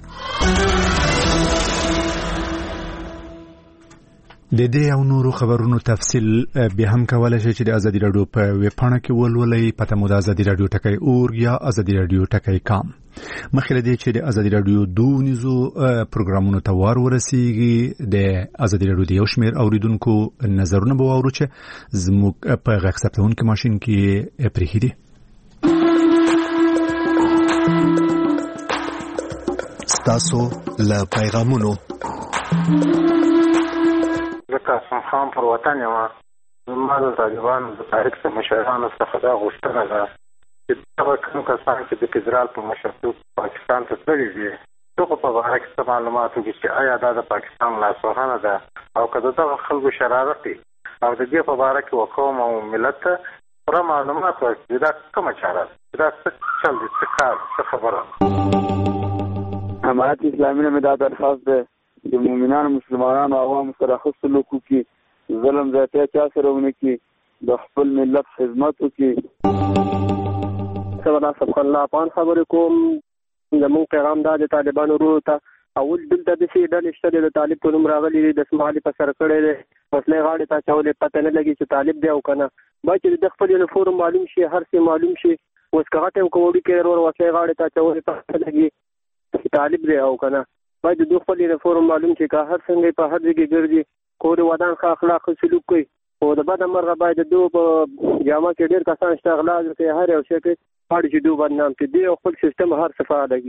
د دې او نورو خبرونو تفصیل به هم کولای شي چې د ازادي راډیو په ویب پاڼه کې ولولئ. پته مو د ازادي راډیو ټکی اور یا ازادي راډیو ټکی کام. مخکې دې چې د ازادي راډیو دوه نيزو پروګرامونو ته وار ورسیږي د ازادي راډیو د یو شمېر اوریدونکو نظرونه به واورو چې زموږ په غږ ثبتونکو ماشين کې پرې دي. ستاسو له پیغامونو قاسم خان پر وطن یما زما د طالبانو د تاریخ څخه مشرانو څخه دا غوښتنه ده چې هغه کوم کسان چې د فدرال په مشرتوب پاکستان ته تللي دي دغه په اړه کې معلومات وکړي چې آیا دا د پاکستان لاسوهنه ده او کله دغه خلکو شرارت دي او د دې په اړه کې وقوم او ملت ته پوره معلومات ورکړي دا کومه چاره دا څه چل دي څه کار څه خبره. امارات اسلامي نه دا درخواست ده د مؤمنانو مسلمانانو عوام سره ښه سلوک وکړي، ظلم زیاتیا چا سره ونه کړي، د خپل ملت خدمت وکړي. سبحان الله پان خبرې کوم زموږ پیغام دا د طالبانو ورو ته اول دلته د سي ډلې شته د طالب په نوم راغلي د اسماعیل په سر کړي دي وسلې غاړې ته چولې پته نه لګي چې طالب دی او کنه با چې د خپل یونیفورم معلوم شي هر څه معلوم شي اوس کغه ټیم کوړي کې ورور وسلې غاړې ته چولې پته لګي چې طالب دی او کنه باید د خپل یونیفورم معلوم شي که هر څنګه په هر ځای کې ګرځي کور ودان ښه اخلاق سلوک کوي او د بد مرغه باید د دوه جامه کې ډیر کسان شته اغلا کوي هر یو شي کې پاړي چې دوه بدنام کې دی خپل سیستم هر صفه لګي.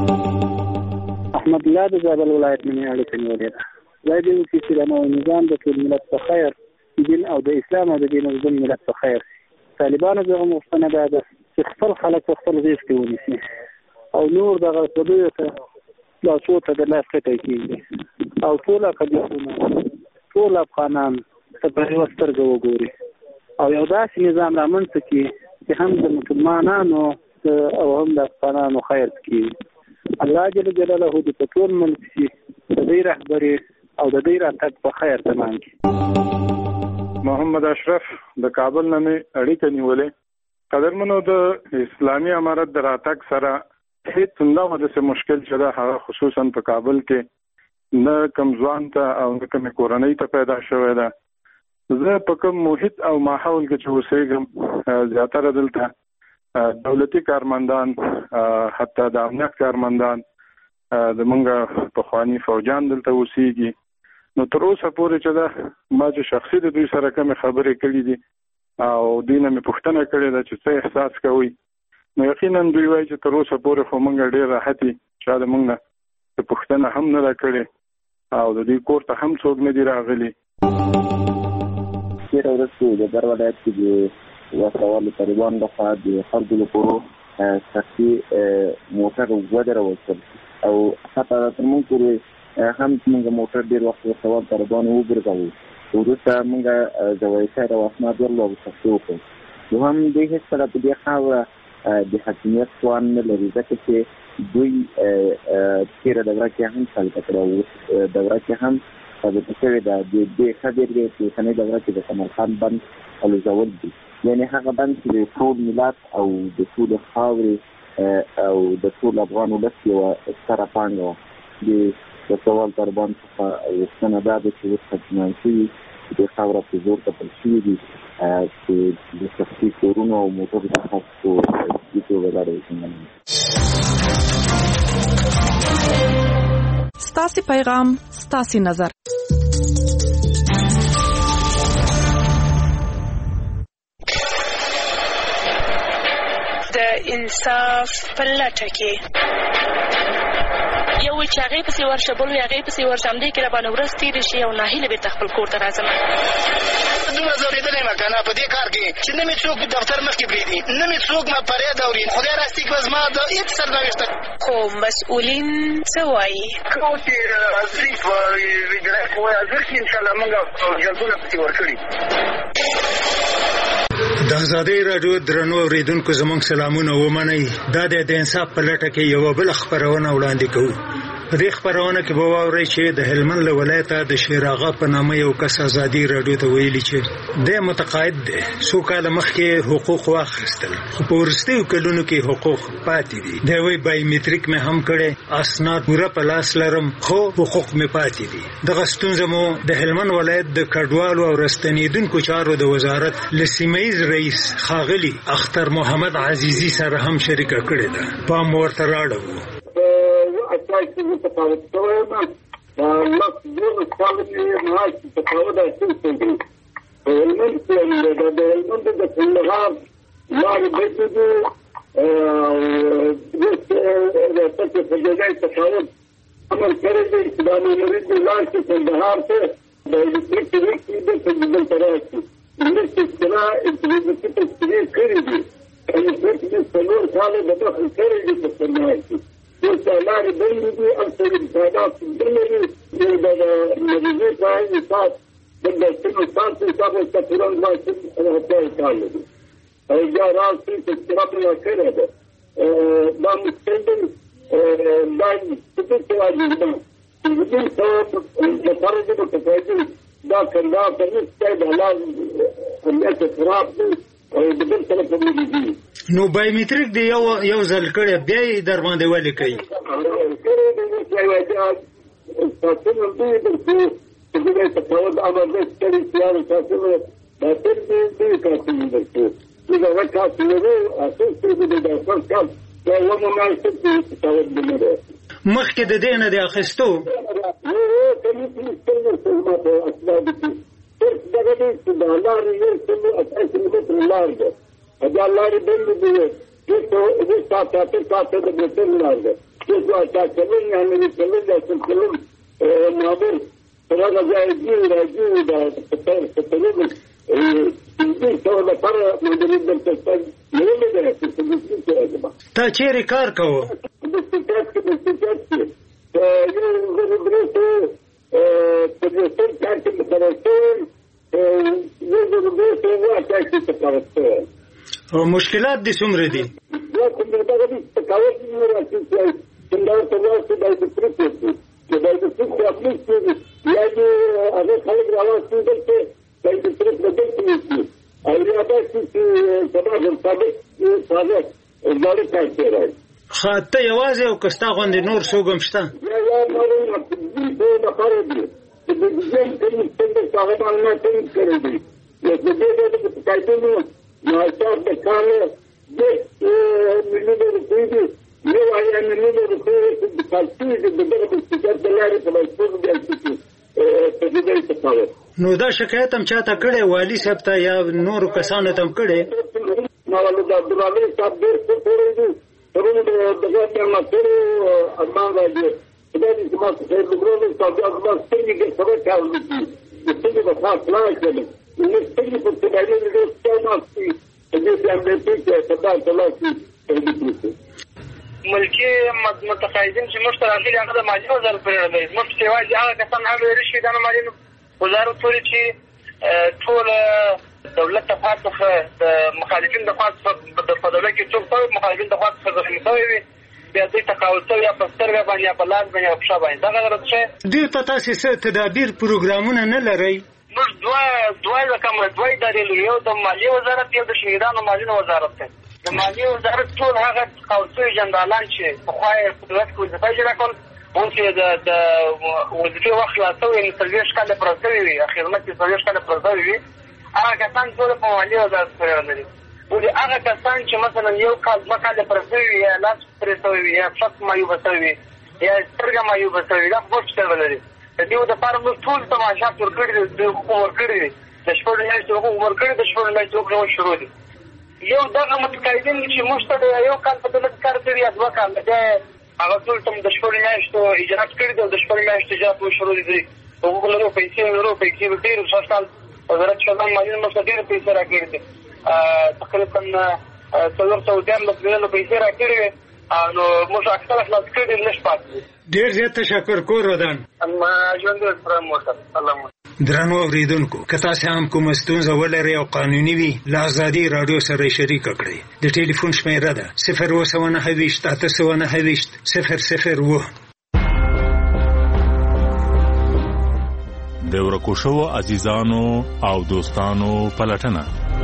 احمد الله د زابل ولایت منې اړیکه نیولې ده. وايي چې اسلام او نظام د ټول ملت په خیر دین او د اسلام او د دین او د ملت په خیر. طالبانو دغه مفتنه ده چې خپل خلک خپل ځای کې ونیسي او نور دغه څه ته لا څو ته د لاس کې کېږي او ټول قضیتونه ټول افغانان ته په یو سترګه وګوري او یو داسې نظام رامنځته کړي چې هم د مسلمانانو او هم د افغانانو خیر کوي. الله جل جلاله دې په ټول ملک کې د دې رهبري او د دې راتګ په خیر تمام کړي. محمد اشرف د کابل نه اړیکه نیولې. قدرمنو د اسلامي امارت د راتګ سره هیڅ څنګه د څه مشکل چې دا خصوصا په کابل کې نه کم ځوان ته او نه کوم کورنۍ ته پیدا شوی ده. زه په کوم محیط او ماحول کې چې اوسېږم زیاتره دلته دولتي کارمندان حتی د امنیت کارمندان د مونږ پخواني فوجان دلته اوسېږي. نو تر اوسه پورې چې ده ما چې شخصي د دوی سره کومې خبرې کړي دي او دوی نه مې پوښتنه کړې ده چې څه احساس کوي، نو یقینا دوی وایي چې تر اوسه پورې خو مونږ ډېر راحت یو، چا د مونږ نه پوښتنه هم نه ده کړې او د دوی کور ته هم څوک نه دي راغلي. تېره ورځ کې د در ولایت کې د وسله طالبانو لخوا د خلکو له کورو شخصي موټر ودرول شول او حتی تر موږ پورې هم موږ موټر ډېر وخت وسله طالبانو وګرځاوه. وروسته موږ ځوایسر او اسناد ورلو شخصي وکړو. نو هم دوی هېڅکله په دې خاوره د حاکمیت توان نه لري، ځکه چې دوی تېره دوره کې هم ثابته کړې او اوس دوره کې هم ثابته شوې ده. د دې ښه بېلګه یې په اوسنۍ دوره کې د سمرقند بند الوزول دي، یعنې هغه بند چې د ټول ملت او د ټولې خاورې او د ټول افغان ولس یوه ستره پانګه وه. د سوال طالبان څخه غوښتنه دا ده چې اوس حاکمان شوي د خاوره په زور کپل شوي دي چې د شخصي کورونو او موټرو څخه په دې توګه لاره وشیندل. ستاسې پیغام ستاسې نظر. د انصاف په لټه کې یو چې هغې پسې ورشه بل وي هغې پسې ورشه همدې کې راباندې ورځ تېرې شي او ناهیله بېرته خپل کور ته راځم. دومره ځورېدلی یم که نه په دې کار کې چې نه مې څوک دفتر مخکې پرېږدي، نه مې څوک ما فریاد اوري. خدای راستي کړه زما د هېڅ سرنوشته خو مسؤلین څه وایي؟ که اوس یې عصري په ویجرایف وایي حاضر شي انشاءالله موږ جلدونه پسې ورکړي. د ازادۍ راډیو درنو اورېدونکو زموږ سلامونه ومنئ. دا د انصاف په لټه کې یوه بله خپرونه وړاندې کوو. په دې خپرونه کې به واورئ چې د هلمند له ولایته د شیر آغا په نامه یو کس ازادي راډیو ته ویلي چې دی متقاعد دی، څو کاله مخکې حقوق واخیستل خو په وروستیو کلونو کې حقوق پاتې دي. دی وایي بایومټریک مې هم کړی، اسناد پوره په لاس لرم خو حقوق مې پاتې دي. دغه ستونزه مو د هلمند ولایت د کډوالو او راستنېدونکو چارو د وزارت له سیمه ییز رئیس ښاغلي اختر محمد عزیزي سره هم شریکه کړې ده. پام ورته راړوو. اساسي تفاوت شوی یم لس دولس کاله مې معاش تفاوت حاصل کړی. په هلمند کې د هلمند د کندهار لارې بندې دي اوس ریاست فضلي تفاوت عمل کړی دی چې دا نومري د لار کې کندهار ته د الکتریک ریکې دلته دلته راشي. مرستې اصطلاح انټرنیټي تشکیلې کړي دي. الکتریک د څلور کاله د دخل کړی دي په کندهار کې. اوس لارې بندې دي، هلته امتیازات نه لري. د مریضۍ په عین حساب د سلو ساعتو حساب ورته پوره دوه سلو اتیا کال لري او بیا راسي تذکره پیدا کړې ده. دا مشکل دی. دا څه څه واجب ده چې د دې لپاره د متفاعلین دا کندهار ته نشته د حلال امنیت خراب دی او د بل سره په دې دي. نو بایومټریک دی یو یو ځل کړی بیا یې در باندې ولې کوي؟ ساتنه دې درته چې دې تفاوت عمل دې ستړي تیار ساتنه دا تر دې دې کاتنه درته دا وکړه چې اساس دې د ډاکټر کار دا ونه ما څه تفاوت بنره مخکې د دې نه دی اخیستو. نو کله چې څنګه څه ماته اسناد دي تر دغه دې چې د لارې یو څه اساس دې تر لارې ده دا لارې بندې دي. چې دې تاسو ته تاسو د دې لارې ده چې تاسو ته نه نه څه نه څه معبر هذا جاي يجي يجي ده تطور تطور دې څو لپاره مدرب د تاسو نه لري چې څه څه تا چیرې کار کوو؟ د سټاټ کې د سټاټ کې یو غوړې ته په دې څه کار کې مترسته یو غوړې ته واټا کې تکارته او مشکلات دي څومره دي؟ دا کوم دا د تکاوت نه راځي چې څنګه تاسو د دې پروسې چې دا د څه خپل څه یا د هغه خلک راوځي دلته د دې پروسې د دې څه او یا تاسو چې سبا د ثابت ثابت ډول کوي. خاطه یوازې او کستا غوندې نور څوک هم شته؟ یا یا نور لپاره دي چې د ځین کوم څنګه هغه باندې څنګه کړی دي نو د دې د کایټونو نو تاسو د کارو د ملي د دې یو آیا ملي د دې د پارتي د دغه د سپیکر د لارې په لاسو د په دې څه کاوه نو دا شکایت هم چاته کړي والی صاحب ته یا نور کسانو ته هم کړي نو له د عبدالعزیز صاحب ډېر څه کړی دي پرونه د دغه ترما ټول ارمان راځي دا چې ما څه د ګورو صاحب هغه څنګه کې سره کاوه د څنګه په خاص لا کړل نو څنګه په دې باندې د څه ماسي د دې باندې چې صدا تلاسي ملکی متقاعدین چې موږ ته راغلي هغه د مالیې وزارت پرې راغلي موږ چې واځي هغه کسان هغه لري چې د مالیې وزارت پورې چې ټول دولت ته خاصه د مخالفین د خاصه د فدرالي کې څوک په مخالفین د خاصه ځخمي شوی بیا دې تقاعد شوی یا په سترګه باندې یا په لاس باندې په شا باندې دا غلط شي دې ته تاسو څه تدابیر پروګرامونه نه لرئ موږ دوه دوه رقم دوه ادارې لرو یو د مالیې وزارت یو د شهیدانو مالیې وزارت دی د مالیې وزارت ټول هغه قوسي جندالان چې په خوای قدرت کې وظیفه اجرا کول اون چې د د وظیفه وخت خلاصوي نو سرویس کاله پروسوي وي خدمت کې سرویس کاله پروسوي وي هغه کسان ټول په مالیې وزارت پورې لري او هغه کسان چې مثلا یو کال دوه کاله پروسوي یا لاس پروسوي یا فقط مایو بسوي یا سترګه مایو بسوي دا څه څه ولري د دې د لپاره موږ ټول تماشا ورکړي د حکومت ورکړي د شپږ میاشتې حکومت ورکړي د شپږ میاشتې حکومت شروع دي یو دغه متقاعدین چې موږ ته یو کال په دولت کار کوي یا دوه کال دا هغه ټول تم د شپږ میاشتو اجرات کړی د شپږ میاشتو اجرات شروع دي حقوق لرو پیسې لرو پیسې ډېر شاشال وزارت شمال مالیه موږ ډېر پیسې راکړي دي تقریبا څلور سوه دیارلس میلیونه پیسې راکړي نو موږ اکثر خلاص کړي نشو پاتې ډېر زیات تشکر کوم ودان ما ژوند درته موټر الله درنو اوریدونکو که تاسو هم کوم ستونزه ولرئ او قانوني وي له ازادي رادیو سره شریک کړئ د ټلیفون شمیره ده صفر اووه سوه نهه ویشت اته سوه نهه ویشت صفر صفر اووه د ورکو شوو عزیزانو او دوستانو پلټنه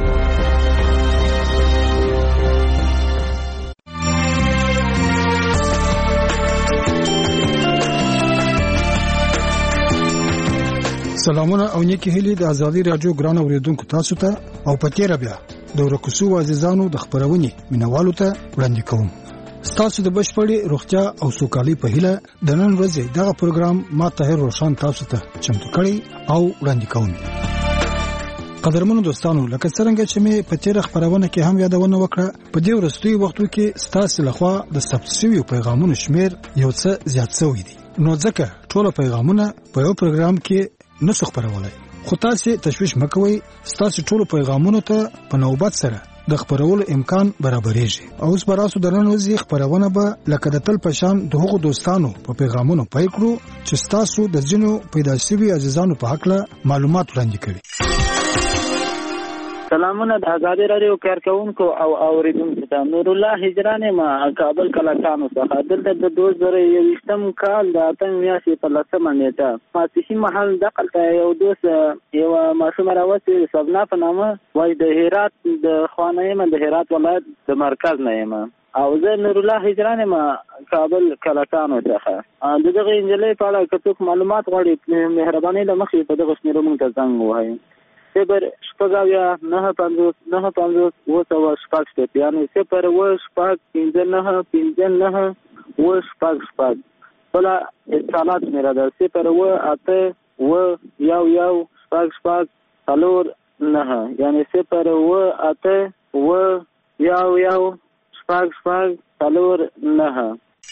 سلامونه او نیکی هیلي د ازادي رادیو ګران اوریدونکو تاسو ته او پتیره بیا د ورکوسو عزیزانو د خبرونې مینوالو ته وړاندې کوم تاسو د بشپړې روغتیا او سوکالي په هیله د نن ورځې دغه پروګرام ما طاهر روشن تاسو ته چمتو کړی او وړاندې کوم قدرمنو دوستانو لکه څنګه چې مې پتیره خبرونه کې هم یادونه وکړه په دې ورستوي وختو کې تاسو لخوا د سبسیوي پیغامونو شمیر یو څه زیات شوی دی نو ځکه ټول پیغامونه په یو پروګرام کې نسخ پرولای خو تاسو تشویش مکوئ تاسو ټول پیغامونو ته په نوبت سره د خبرولو امکان برابرېږي او اوس براسو درنه وزي خبرونه به لکه د تل پشان د هغو دوستانو په پیغامونو پای کړو چې تاسو د جنو پیدا شوی عزیزانو په حق له معلومات وړاندې کړي سلامونه د ازادي رادیو کارکونکو او اوریدونکو ته نور الله هجران ما کابل کلاکانو څخه دلته د دوه زره یوویشتم کال د اتم میاشتې په لسمه نیټه فاتحي محل دقلته یو دوست یو ماشوم راوځي سبنا په نامه وای د هرات د خوانایم د هرات ولایت د مرکز نه یم او زه نور الله هجران ما کابل کلاکانو څخه د دغه انجلۍ په اړه کڅوک معلومات غواړي مهرباني له مخې په دغه شمیرو مونږ ته زنګ ووهئ صفر شپږاویا نهه پنځوس نهه پنځوس اووه سوه شپږ شپږ یعنې صفر اووه شپږ پنځه نهه پنځه نهه اووه شپږ شپږ بله اتصالات شمېره ده صفر اووه اته اووه یو یو شپږ شپږ څلور نهه یعنې صفر اووه اته اووه یو یو شپږ شپږ څلور نهه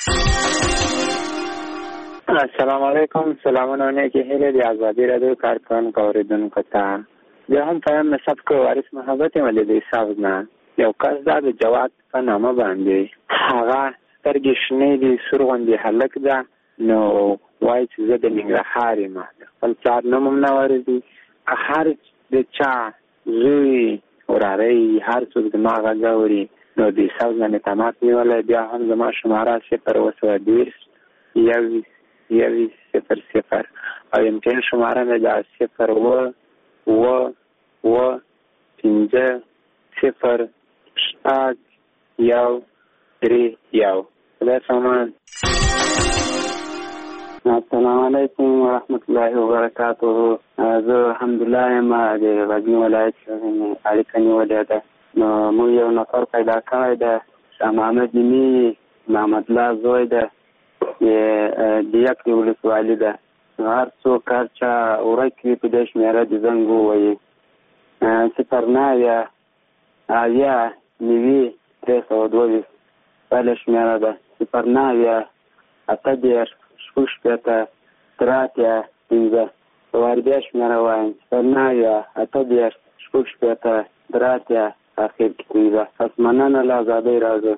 السلام علیکم سلامونه نیکې هیلې د ازادي رادیو کارکونکو اوریدونکو ته بیا هم پیام نصب کو وارث محبت ملي د حساب نه یو کس دا د جواد په نامه باندې هغه سترګې شنې دي سور غوندې هلک ده نو وایي چې زه د ننګرهار یم د خپل پلار نوم هم نه ورځي هر د چا زوی وراره هر څوک زما غږ اوري نو د حساب نه مې تماس نیولی بیا هم زما شماره صفر اووه سوه دېرش یوویشت یوویشت صفر صفر او امتحان شماره مې ده صفر اووه اووه اووه پنځه صفر شپږ یو درې یو خدای سامان السلام علیکم ورحمت الله وبرکاته. زه الحمدلله یم د غزني ولایت اړیکه نیولې ده. نو موږ یو نفر پیدا کړی ده، شاه محمد نیمي محمد الله زوی ده، د یک ولسوالي ده. هر څوک هر چا ورک وي په دې شمېره د زنګ ووایي. صفر نوي اویا نوي درې سوه دوه ویشت بله شمېره ده. صفر نوي اته دېرش شپږ شپېته درې اتیا پنځه. په واربیا شمېره وایم صفر نوي اته دېرش شپږ شپېته درې اتیا اخر کې پنځه. پس مننه له ازادۍ راځو.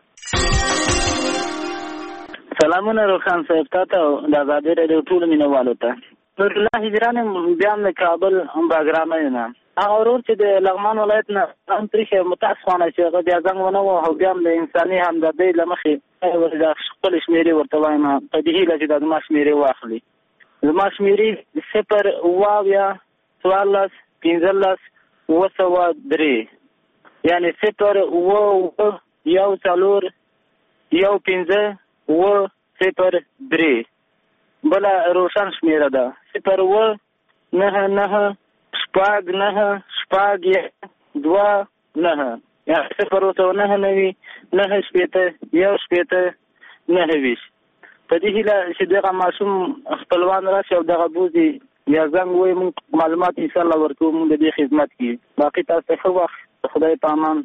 سلامونه روخان صاحب تاته د ازادۍ راډیو ټولو مینوالو ته. نورالله هجران بیا هم د کابل باګرامه یم. هغه ورور چې د لغمان ولایت نه هم ترېښی متاسفانه چې هغه بیا زنګ ونه وهه او بیا هم د انساني همدردۍ له مخې د خپلې شمېرې ورته وایم په دې هیله چې دا زما شمېرې واخلي. زما شمېرې صفر اوه اویا څوارلس پنځلس اوه سوه درې، یعنې صفر اوه اوه یو څلور یو پنځه اوه صفر درې. بله روشن شمېره ده صفر اوه نهه نهه شپږ نهه شپږ دوه نهه، یعنې صفر اوه سوه نهه نوي نهه شپېته یو شپېته نهه ویشت. په دې هیله چې دغه ماشوم خپلوان راشي او دغه بوځي یا زنګ ووایي، موږ معلومات انشاءالله ورکوو، موږ د دې خدمت کوي. باقي تاسو ته ښه وخت، خدای په امان.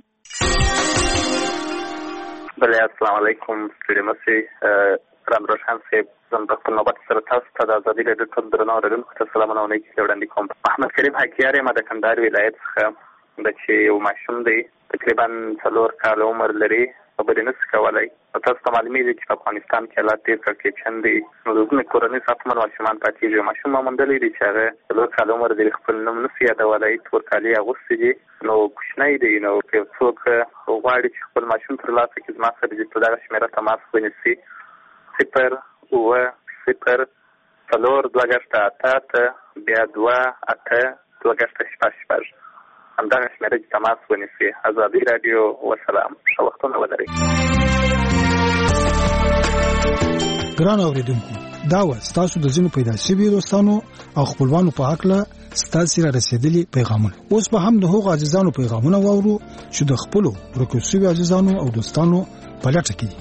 بله السلام علیکم. ستړي مه شئ. رام روشن صاحب، زه په خپل نوبت سره تاسو ته د ازادي راډیو ټول درنو اورېدونکو ته سلامونه او نیکې وړاندې کوم. محمد کریم حکیار یم د کندهار ولایت څخه. دا چې یو ماشوم دی تقریبا څلور کاله عمر لري، خبرې نه شي کولی. نو تاسو ته معلومېږي چې په افغانستان کې حالات ډېر کړکېچن دي. نو د ځینې کورنۍ ساتمن ماشومان پاتېږي. یو ماشوم ما موندلی دی چې هغه څلور کاله عمر دی، خپل نوم نه شي یادولی، تور کالي یې اغوستي دي. نو کوچنی دی. نو که یو څوک غواړي چې خپل ماشوم ترلاسه کړي، زما سره دې په دغه شمېره تماس ونیسي. صفر اوه صفر څلور دوه ګشته اته اته بیا دوه اته دوه ګشته شپږ شپږ. همدغه شمېره چې تماس ونیسي. ازادي راډیو وسلام. ښه وختونه ولرئ. ګران اوریدونکو، دا و ستاسو د ځینو پیدا شوي دوستانو او خپلوانو په حق له ستاسو را رسیدلي پیغامونه. اوس به هم د هغو عزیزانو پیغامونه واورو چې د خپلو ورکو شوي عزیزانو او دوستانو په لټه کې دي.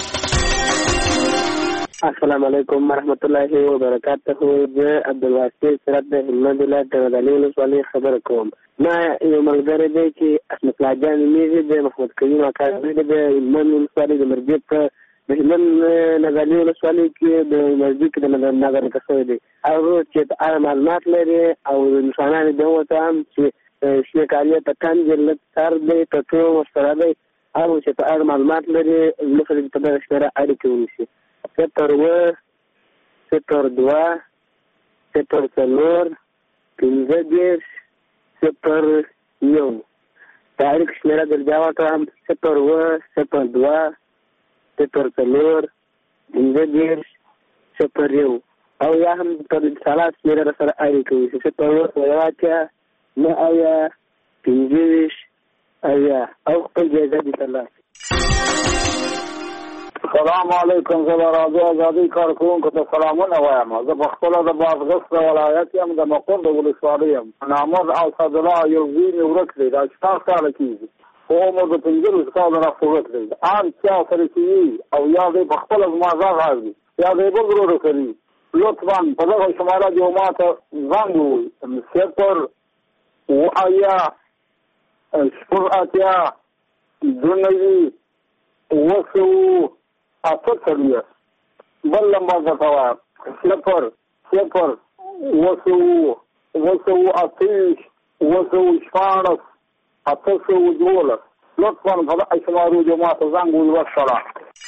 السلام علیکم ورحمت الله وبرکاته. زه عبدالواسع سرت د هلمند ولایت د غزني ولسوالۍ خبره کوم. ما یو ملګری دی چې اسمت الله جان نومېږي، د محمد کریم اکا زوی دی، د هلمند ولسوالۍ د مرجې په د هلمند نغرني ولسوالۍ کې د مرجې کې د نظر نکه شوی دی. هغه چې په اړه معلومات لري او انسانان د هغو ته هم چې شنه کالیه په تن دی، لږ سر دی، پټو ورسره دی، هغه چې په اړه معلومات لري زموږ سره په دغه شمېره اړیکې ونیسي. صفر اوه صفر دوه صفر څلور پنځه دېرش صفر یو. د اړیکو شمېره در بیا وکړم صفر اوه صفر دوه صفر څلور پنځه دېرش صفر یو. او یا هم پر سلا شمېره را سره اړیکه ونیسي. صفر اوه سوه یو اتیا نه اویا پنځه ویشت اویا. او خپل جایزه دې ترلاسه. سلام علیکم. زه د راډیو ازادۍ کارکوونکو ته سلامونه وایم. زه په خپله د بادغیس د ولایت یم، د مقر د ولسوالۍ یم. محمد اسدالله یو زوی مې ورک دی، دا شپږ کاله کېږي، په عمر د پنځلسو کالو راڅخه ورک دی. هر چا سره چې وي او یا دی په خپله زما غږ اوري یا دی بل ورور کوي، لطفا په دغه شماره دې ما ته زنګ ووایي. صفر اوه اویا شپږ اتیا دوه نوي اوه سوه اته څلوېښت. بل نمبر درته وایم صفر صفر اوه سوه اوه سوه اته ویشت اوه سوه شپاړس اته سوه دولس. لطفا په دغه شمارو دې ما ته زنګ ووایي. والسلام.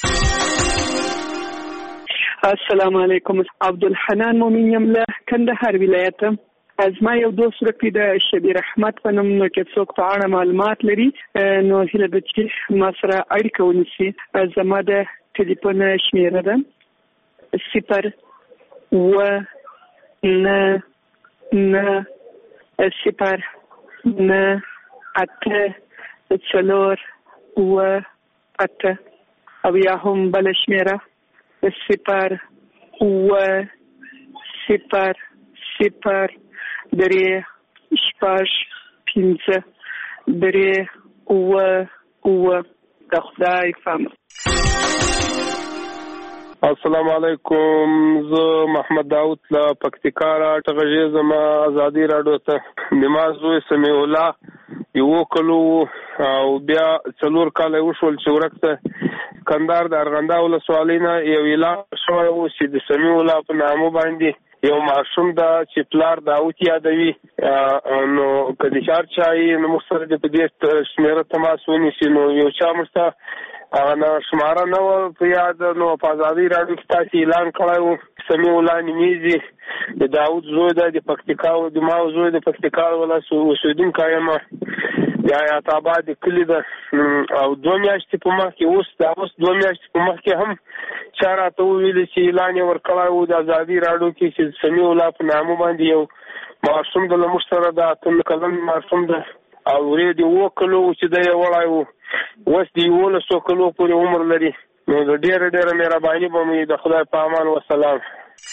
السلام علیکم. عبدالحنان مومن یم له کندهار ولایت. زما یو دوست ورک دی د شبیر احمد په نوم. نو که څوک په اړه معلومات لري نو هیله ده چې ما سره اړیکه ونیسي. زما د ټلیفون شمېره ده صفر اوه نه نه صفر نه اته څلور اوه اته. او یا هم بله شمېره صفر اوه صفر صفر درې شپږ پنځه درې اووه اووه. د خدای فهم. السلام علیکم. زه محمد داود له پکتیکا راټغږې زما ازادي راډیو ته نما زوی سمیع الله یو کلو او بیا څلور کاله وشول چې ورکته کندهار د ارغنده ولسوالۍ نه یو اعلان شوی و چې د سمیع الله په نامه باندې یو ماشوم دا چې پلار داود یادوي نو که د چار چای نو موږ سره د په دې شمېره تماس ونیسي نو یو چا موږ ته هغه نه شماره نه وه په یاد نو په ازادي راډیو کې تاسې اعلان کړی و سمیع الله نومیږي د داود زوی دی د پکتیکا د ما زوی د پکتیکا ولایت اوسېدونکی یم د حیات آباد د کلي ده او دوه میاشتې په مخکې اوس دا اوس دوه میاشتې په مخکې هم چا راته وویلې چې اعلان یې ورکړی و د ازادي راډیو کې چې سمیع الله په نامه باندې یو ماشوم ده له موږ سره د اتم کلن ماشوم ده او ورې د اووه کلو چې دی یې وړی و اوس د یولسو کلو پورې عمر لري نو د ډېره ډېره مهرباني به مې د خدای په امان وسلام.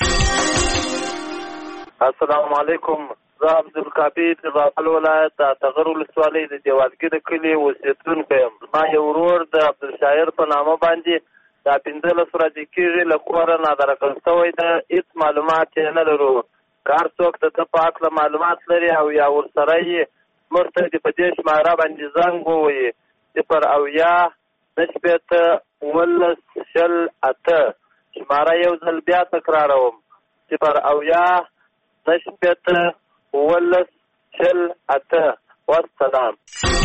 السلام علیکم. زه عبدالکافي د بابل ولایت د اتغر ولسوالۍ د دیوالګي د کلي اوسېدونکی یم. زما یو ورور د عبدالشاعر په نامه باندې دا پنځلس ورځې کېږي له کوره نادرکړل شوی ده. هېڅ معلومات یې نه لرو. که هر څوک د ده په هکله معلومات لري او یا ورسره یې موږ ته دې په دې شماره باندې زنګ ووایي صفر اویا نهه شپېته اوولس شل اته. شماره یو ځل بیا تکراروم صفر اویا نهه شپېته اوولس شل اته. والسلام.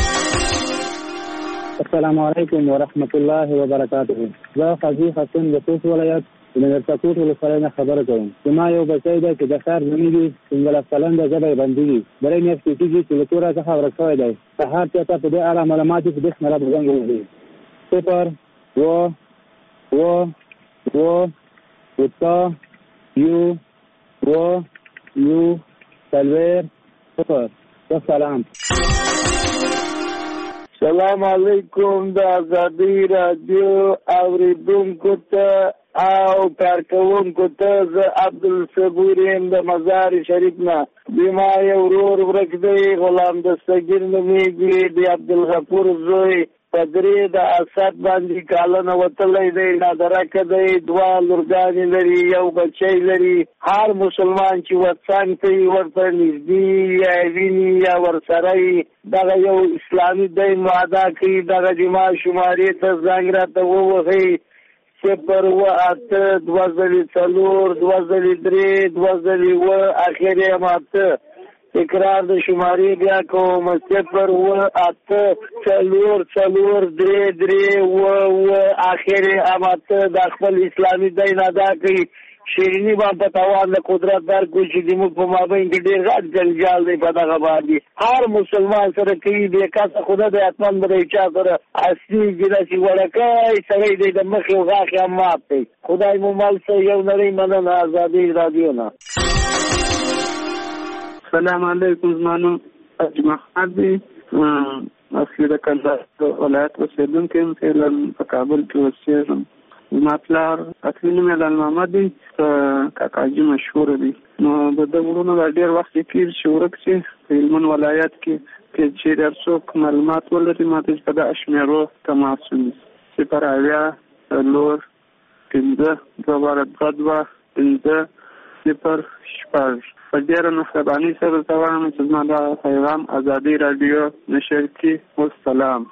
السلام علیکم ورحمت الله وبرکاته. زه قاضي حسن د خوست ولایت د نرسکوټ ولسوالۍ نه خبره کوم. زما یو بچی دی چې د ښار نومېږي پنځلس کلن ده ژبه یې بندېږي. درې میاشتې کېږي چې له کوره څخه ورک شوی دی. سهار چېرته په دې اړه معلومات یې په دې شمېره به زنګ ووهي صفر اووه اووه اووه اته یو اووه یو څلوېښت صفر. والسلام. سلام علیکم د ازادي راډیو اورېدونکو ته او کارکوونکو ته زه عبدالصبور یم د مزار شریف نه. زما یو ورور ورک دی غلام دستګیر نومېږي د عبدالغفور زوی په درې د اسد باندې کالونه وتلی دی نادرکه دی دوه لورګانې لري یو بچی لري. هر مسلمان چې وطن ته یې ورته نږدې یا ویني یا ورسره یې دغه یو اسلامي دین وعده کوي دغه جما شمارې ته زنګ راته ووهئ صفر اووه اته دوه ځلې څلور دوه ځلې درې دوه ځلې اووه اخر یې هم اته. تکرار د شمارې بیا کوم صفر اووه اته څلور څلور درې درې اووه اووه اخر یې هم اته. د خپل اسلامي دین ادا کوي. شیریني به په توان د قدرت درکړو چې زموږ په مابین کې ډېر غټ جنجال دی په دغه باندې. هر مسلمان سره کوي بې کسه خو نه دی حتما به د چا سره اصلېږي داسې وړکی سړی دی د مخې او غاښې هم مات دی. خدای مو مل شه. یو نړۍ مننه ازادي راډیو نه. السلام علیکم. زما نوم حاج محمد دی. اصلي د کندهار ولایت اوسېدونکی یم. فعلا په کابل کې اوسېږم. زما پلار اصلي نوم یې لال محمد دی. کاکاجي مشهوره دی. نو د ده وروڼه دا ډېر وخت یې کېږي چې ورک شي په هلمند ولایت کې. که چېرې هر څوک معلومات ولري ما ته په دغه شمېرو تماس ونیسي صفر اویا څلور پنځه دوه باره دوه دوه پنځه صفر شپږ. په ډېره مهربانۍ سره ورته وایم چې زما دغه پیغام ازادي راډیو نشر کړي. والسلام.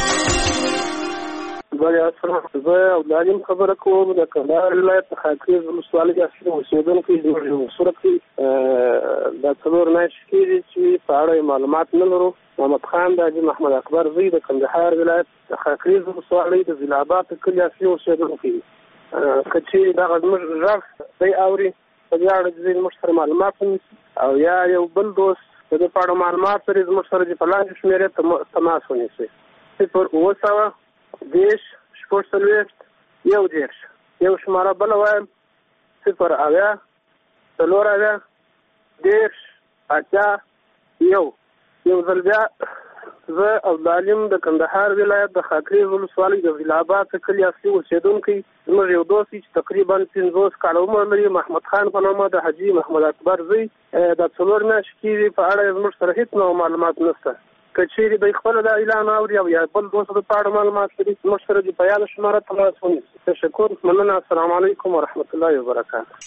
زه عبدالعلیم خبره کوم د کندهار ولایت د خاکریز ولسوالۍ کې اصلي اوسېدونکی یم. صورت کې دا څلور میاشتې کېږي چې په اړه معلومات نه لرو. محمد خان د حاجي محمد اکبر زوی د کندهار ولایت د خاکریز ولسوالۍ د ضلع آباد د کلي اصلي اوسېدونکی. که چې دغه زموږ غږ دی اوري په دې اړه چې زموږ سره معلومات ونیسي او یا یو بل دوست د دې په اړه معلومات لري زموږ سره چې په لاندې شمېرې تماس ونیسي صفر اووه سوه دېرش شپږ څلوېښت یو دېرش. یو شماره بله وایم صفر اویا څلور اویا دېرش اتیا یو. یو ځل بیا زه عبدالعلیم د کندهار ولایت د خاکریز ولسوالۍ د ضلعاباد کلي اصلي اوسېدونکی. زموږ یو دوست چې تقریبا پنځوس کاله عمر لري، محمد خان په نامه، د حاجي محمد اکبر زوی. د څلور میاشتې کېږي په اړه زموږ سره هېڅ نوع معلومات نشته. که چېرې دوی خپله دا اعلان اوري او یا بل دوست د په اړه معلومات لري، زموږ سره دې په یاده شماره تماس ونیسي. تشکر، مننه. السلام علیکم ورحمت الله وبرکاته.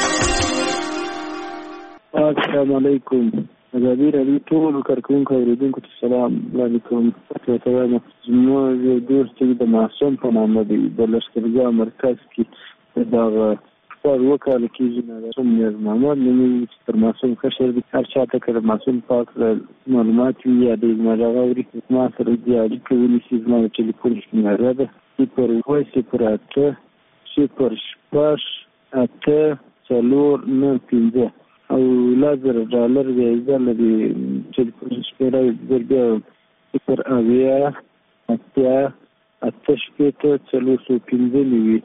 السلام علیکم. ازادي راډیو ټول کارکونکو اورېدونکو ته سلام وړاندې کوم. ورته وایم زموږ یو دوست چې د معصوم په نامه دی، د لښکرګاه مرکز کې دغه شپږ اووه کاله کېږي معصوم نیاز محمد نومېږي، چې تر معصوم کشر دی. هر چا ته که د معصوم پاک معلومات وي یا د زما غږ اوري، زما سره دې اړیکه ونیسي. زما د ټلیفون شمېره ده صفر اووه صفر اته صفر شپږ اته څلور نهه پنځه او لازر ډالر د ایزا لري. ټلیفون شمېره زر بیا صفر اویا اتیا اته شپېته څلور سوه پنځه نوي.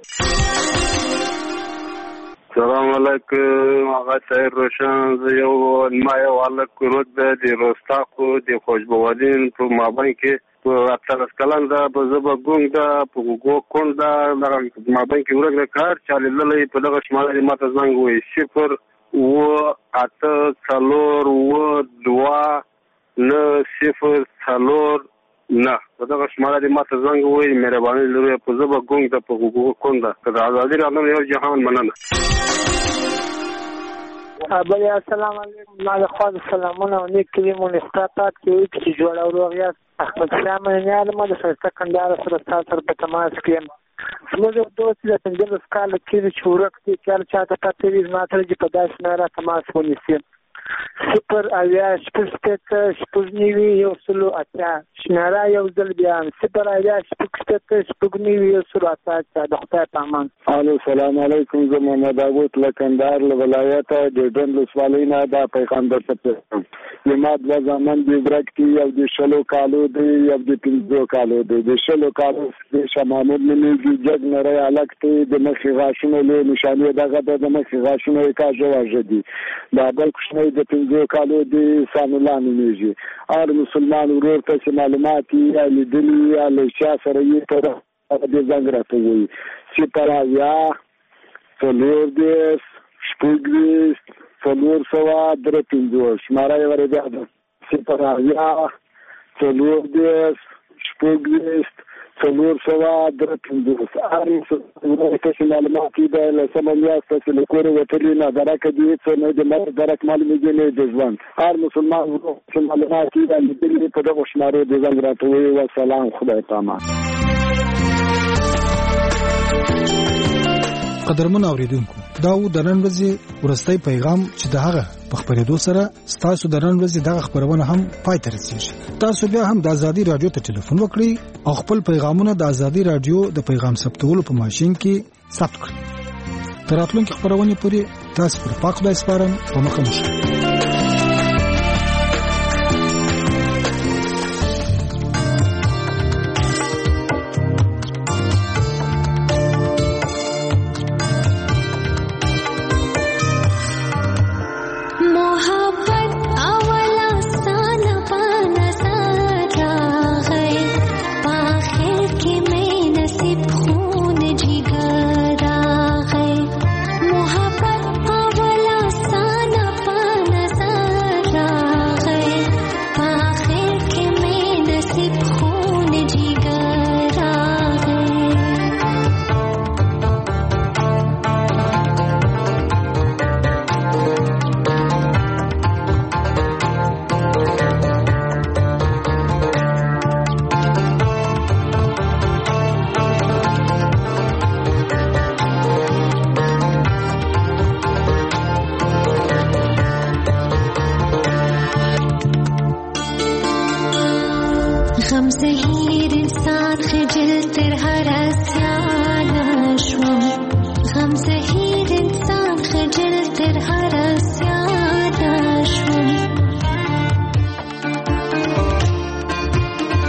سلام علیکم آقا طاهر روشن. زه یو ما یو هلک کورک ده د رستاقو د خوشبوالین په مابین کې په اتلس کلن ده، په زبه ګونګ ده، په ګوګو کونډ ده، دغه مابین کې ورک ده. که هر چا لیدلی په دغه شماره دې ما ته زنګ ووایي صفر اووه اته څلور اووه دوه نه صفر څلور نه. په دغه شماره دې ما ته زنګ ووایي. مهرباني لري. په زبه ګونګ ده، په ګوګو کونډ ده. که د ازادي راډیو یو جهان مننه. بله السلام علیکم. ما له خوا د سلامونه او نیک کلمو استعداد کوي چې جوړ او روغ یاست. احمد شاه منیال ما د ښایسته کندهار سره تاسو سره په تماس کې یم. زموږ یو دوست د پنځلس کاله کېږي چې ورک دی، چې هر چا ته پته وي زما سره چې په داسې شمېره تماس ونیسي. صفر اویا شپږ شپېته شپږ نوي یو سلو اتیا. شمېره یو ځل بیا صفر اویا شپږ شپېته شپږ نوي یو سلو اتیا اتیا. د خدای په امان. الو سلام علیکم. زه محمد داود له کندهار له ولایته د ډنډ ولسوالۍ نه دا پیغام درته پیغام. زما دوه زامن دي برک دي، یو د شلو کالو دی، یو د پنځو کالو دی. د شلو کالو د شاه محمود نومېږي، جګ نری هلک دی، د مخې غاښونه لوی نشانې دغه ده، د مخې غاښونه یې کاږه واږه دي. دا بل کوچنی د پنځو کالو دی، سام الله نومېږي. هر مسلمان ورور ته چې معلومات یې یا لیدلي یا له چا سره یې په هغه دې زنګ راته ووایي. صفر اویا څلور دېرش شپږ ویشت څلور سوه درې پنځوس. شماره یې ورې بیا ده صفر اویا څلور دېرش شپږ ویشت څلور سوه درې پنځوس. هر مسلمان ته چې معلومات یې دی له سمه میاشته چې له کوره وتلي نه درکه دي، هېڅ نه د مرګ درک معلومېږي نه د ژوند. هر مسلمان ورور چې معلومات یې دی لیدلي په دغو شمارو د زنګ راته ووایي. والسلام، خدای په امان. قدرمن اوریدونکو، دا و د نن ورځې ورستۍ پیغام چې د هغه په خبرېدو سره ستاسو د نن ورځې دغه خبرونه هم پای ته رسېږي. تاسو بیا هم د ازادي راډیو ته ټلیفون وکړئ او خپل پیغامونه د ازادي راډیو د پیغام ثبتولو په ماشین کې ثبت کړئ. تر راتلونکي خبرونې پورې تاسو پر پاک خدای سپارم. په مخه مو شه.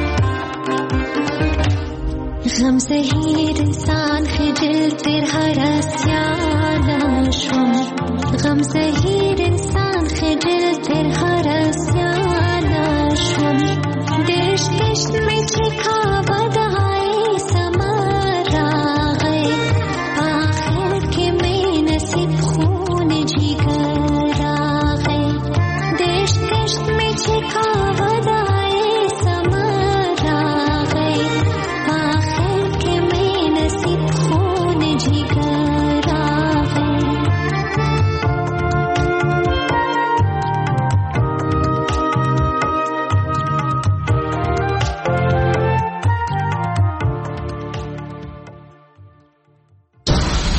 غم زهیر انسان خجل تر هر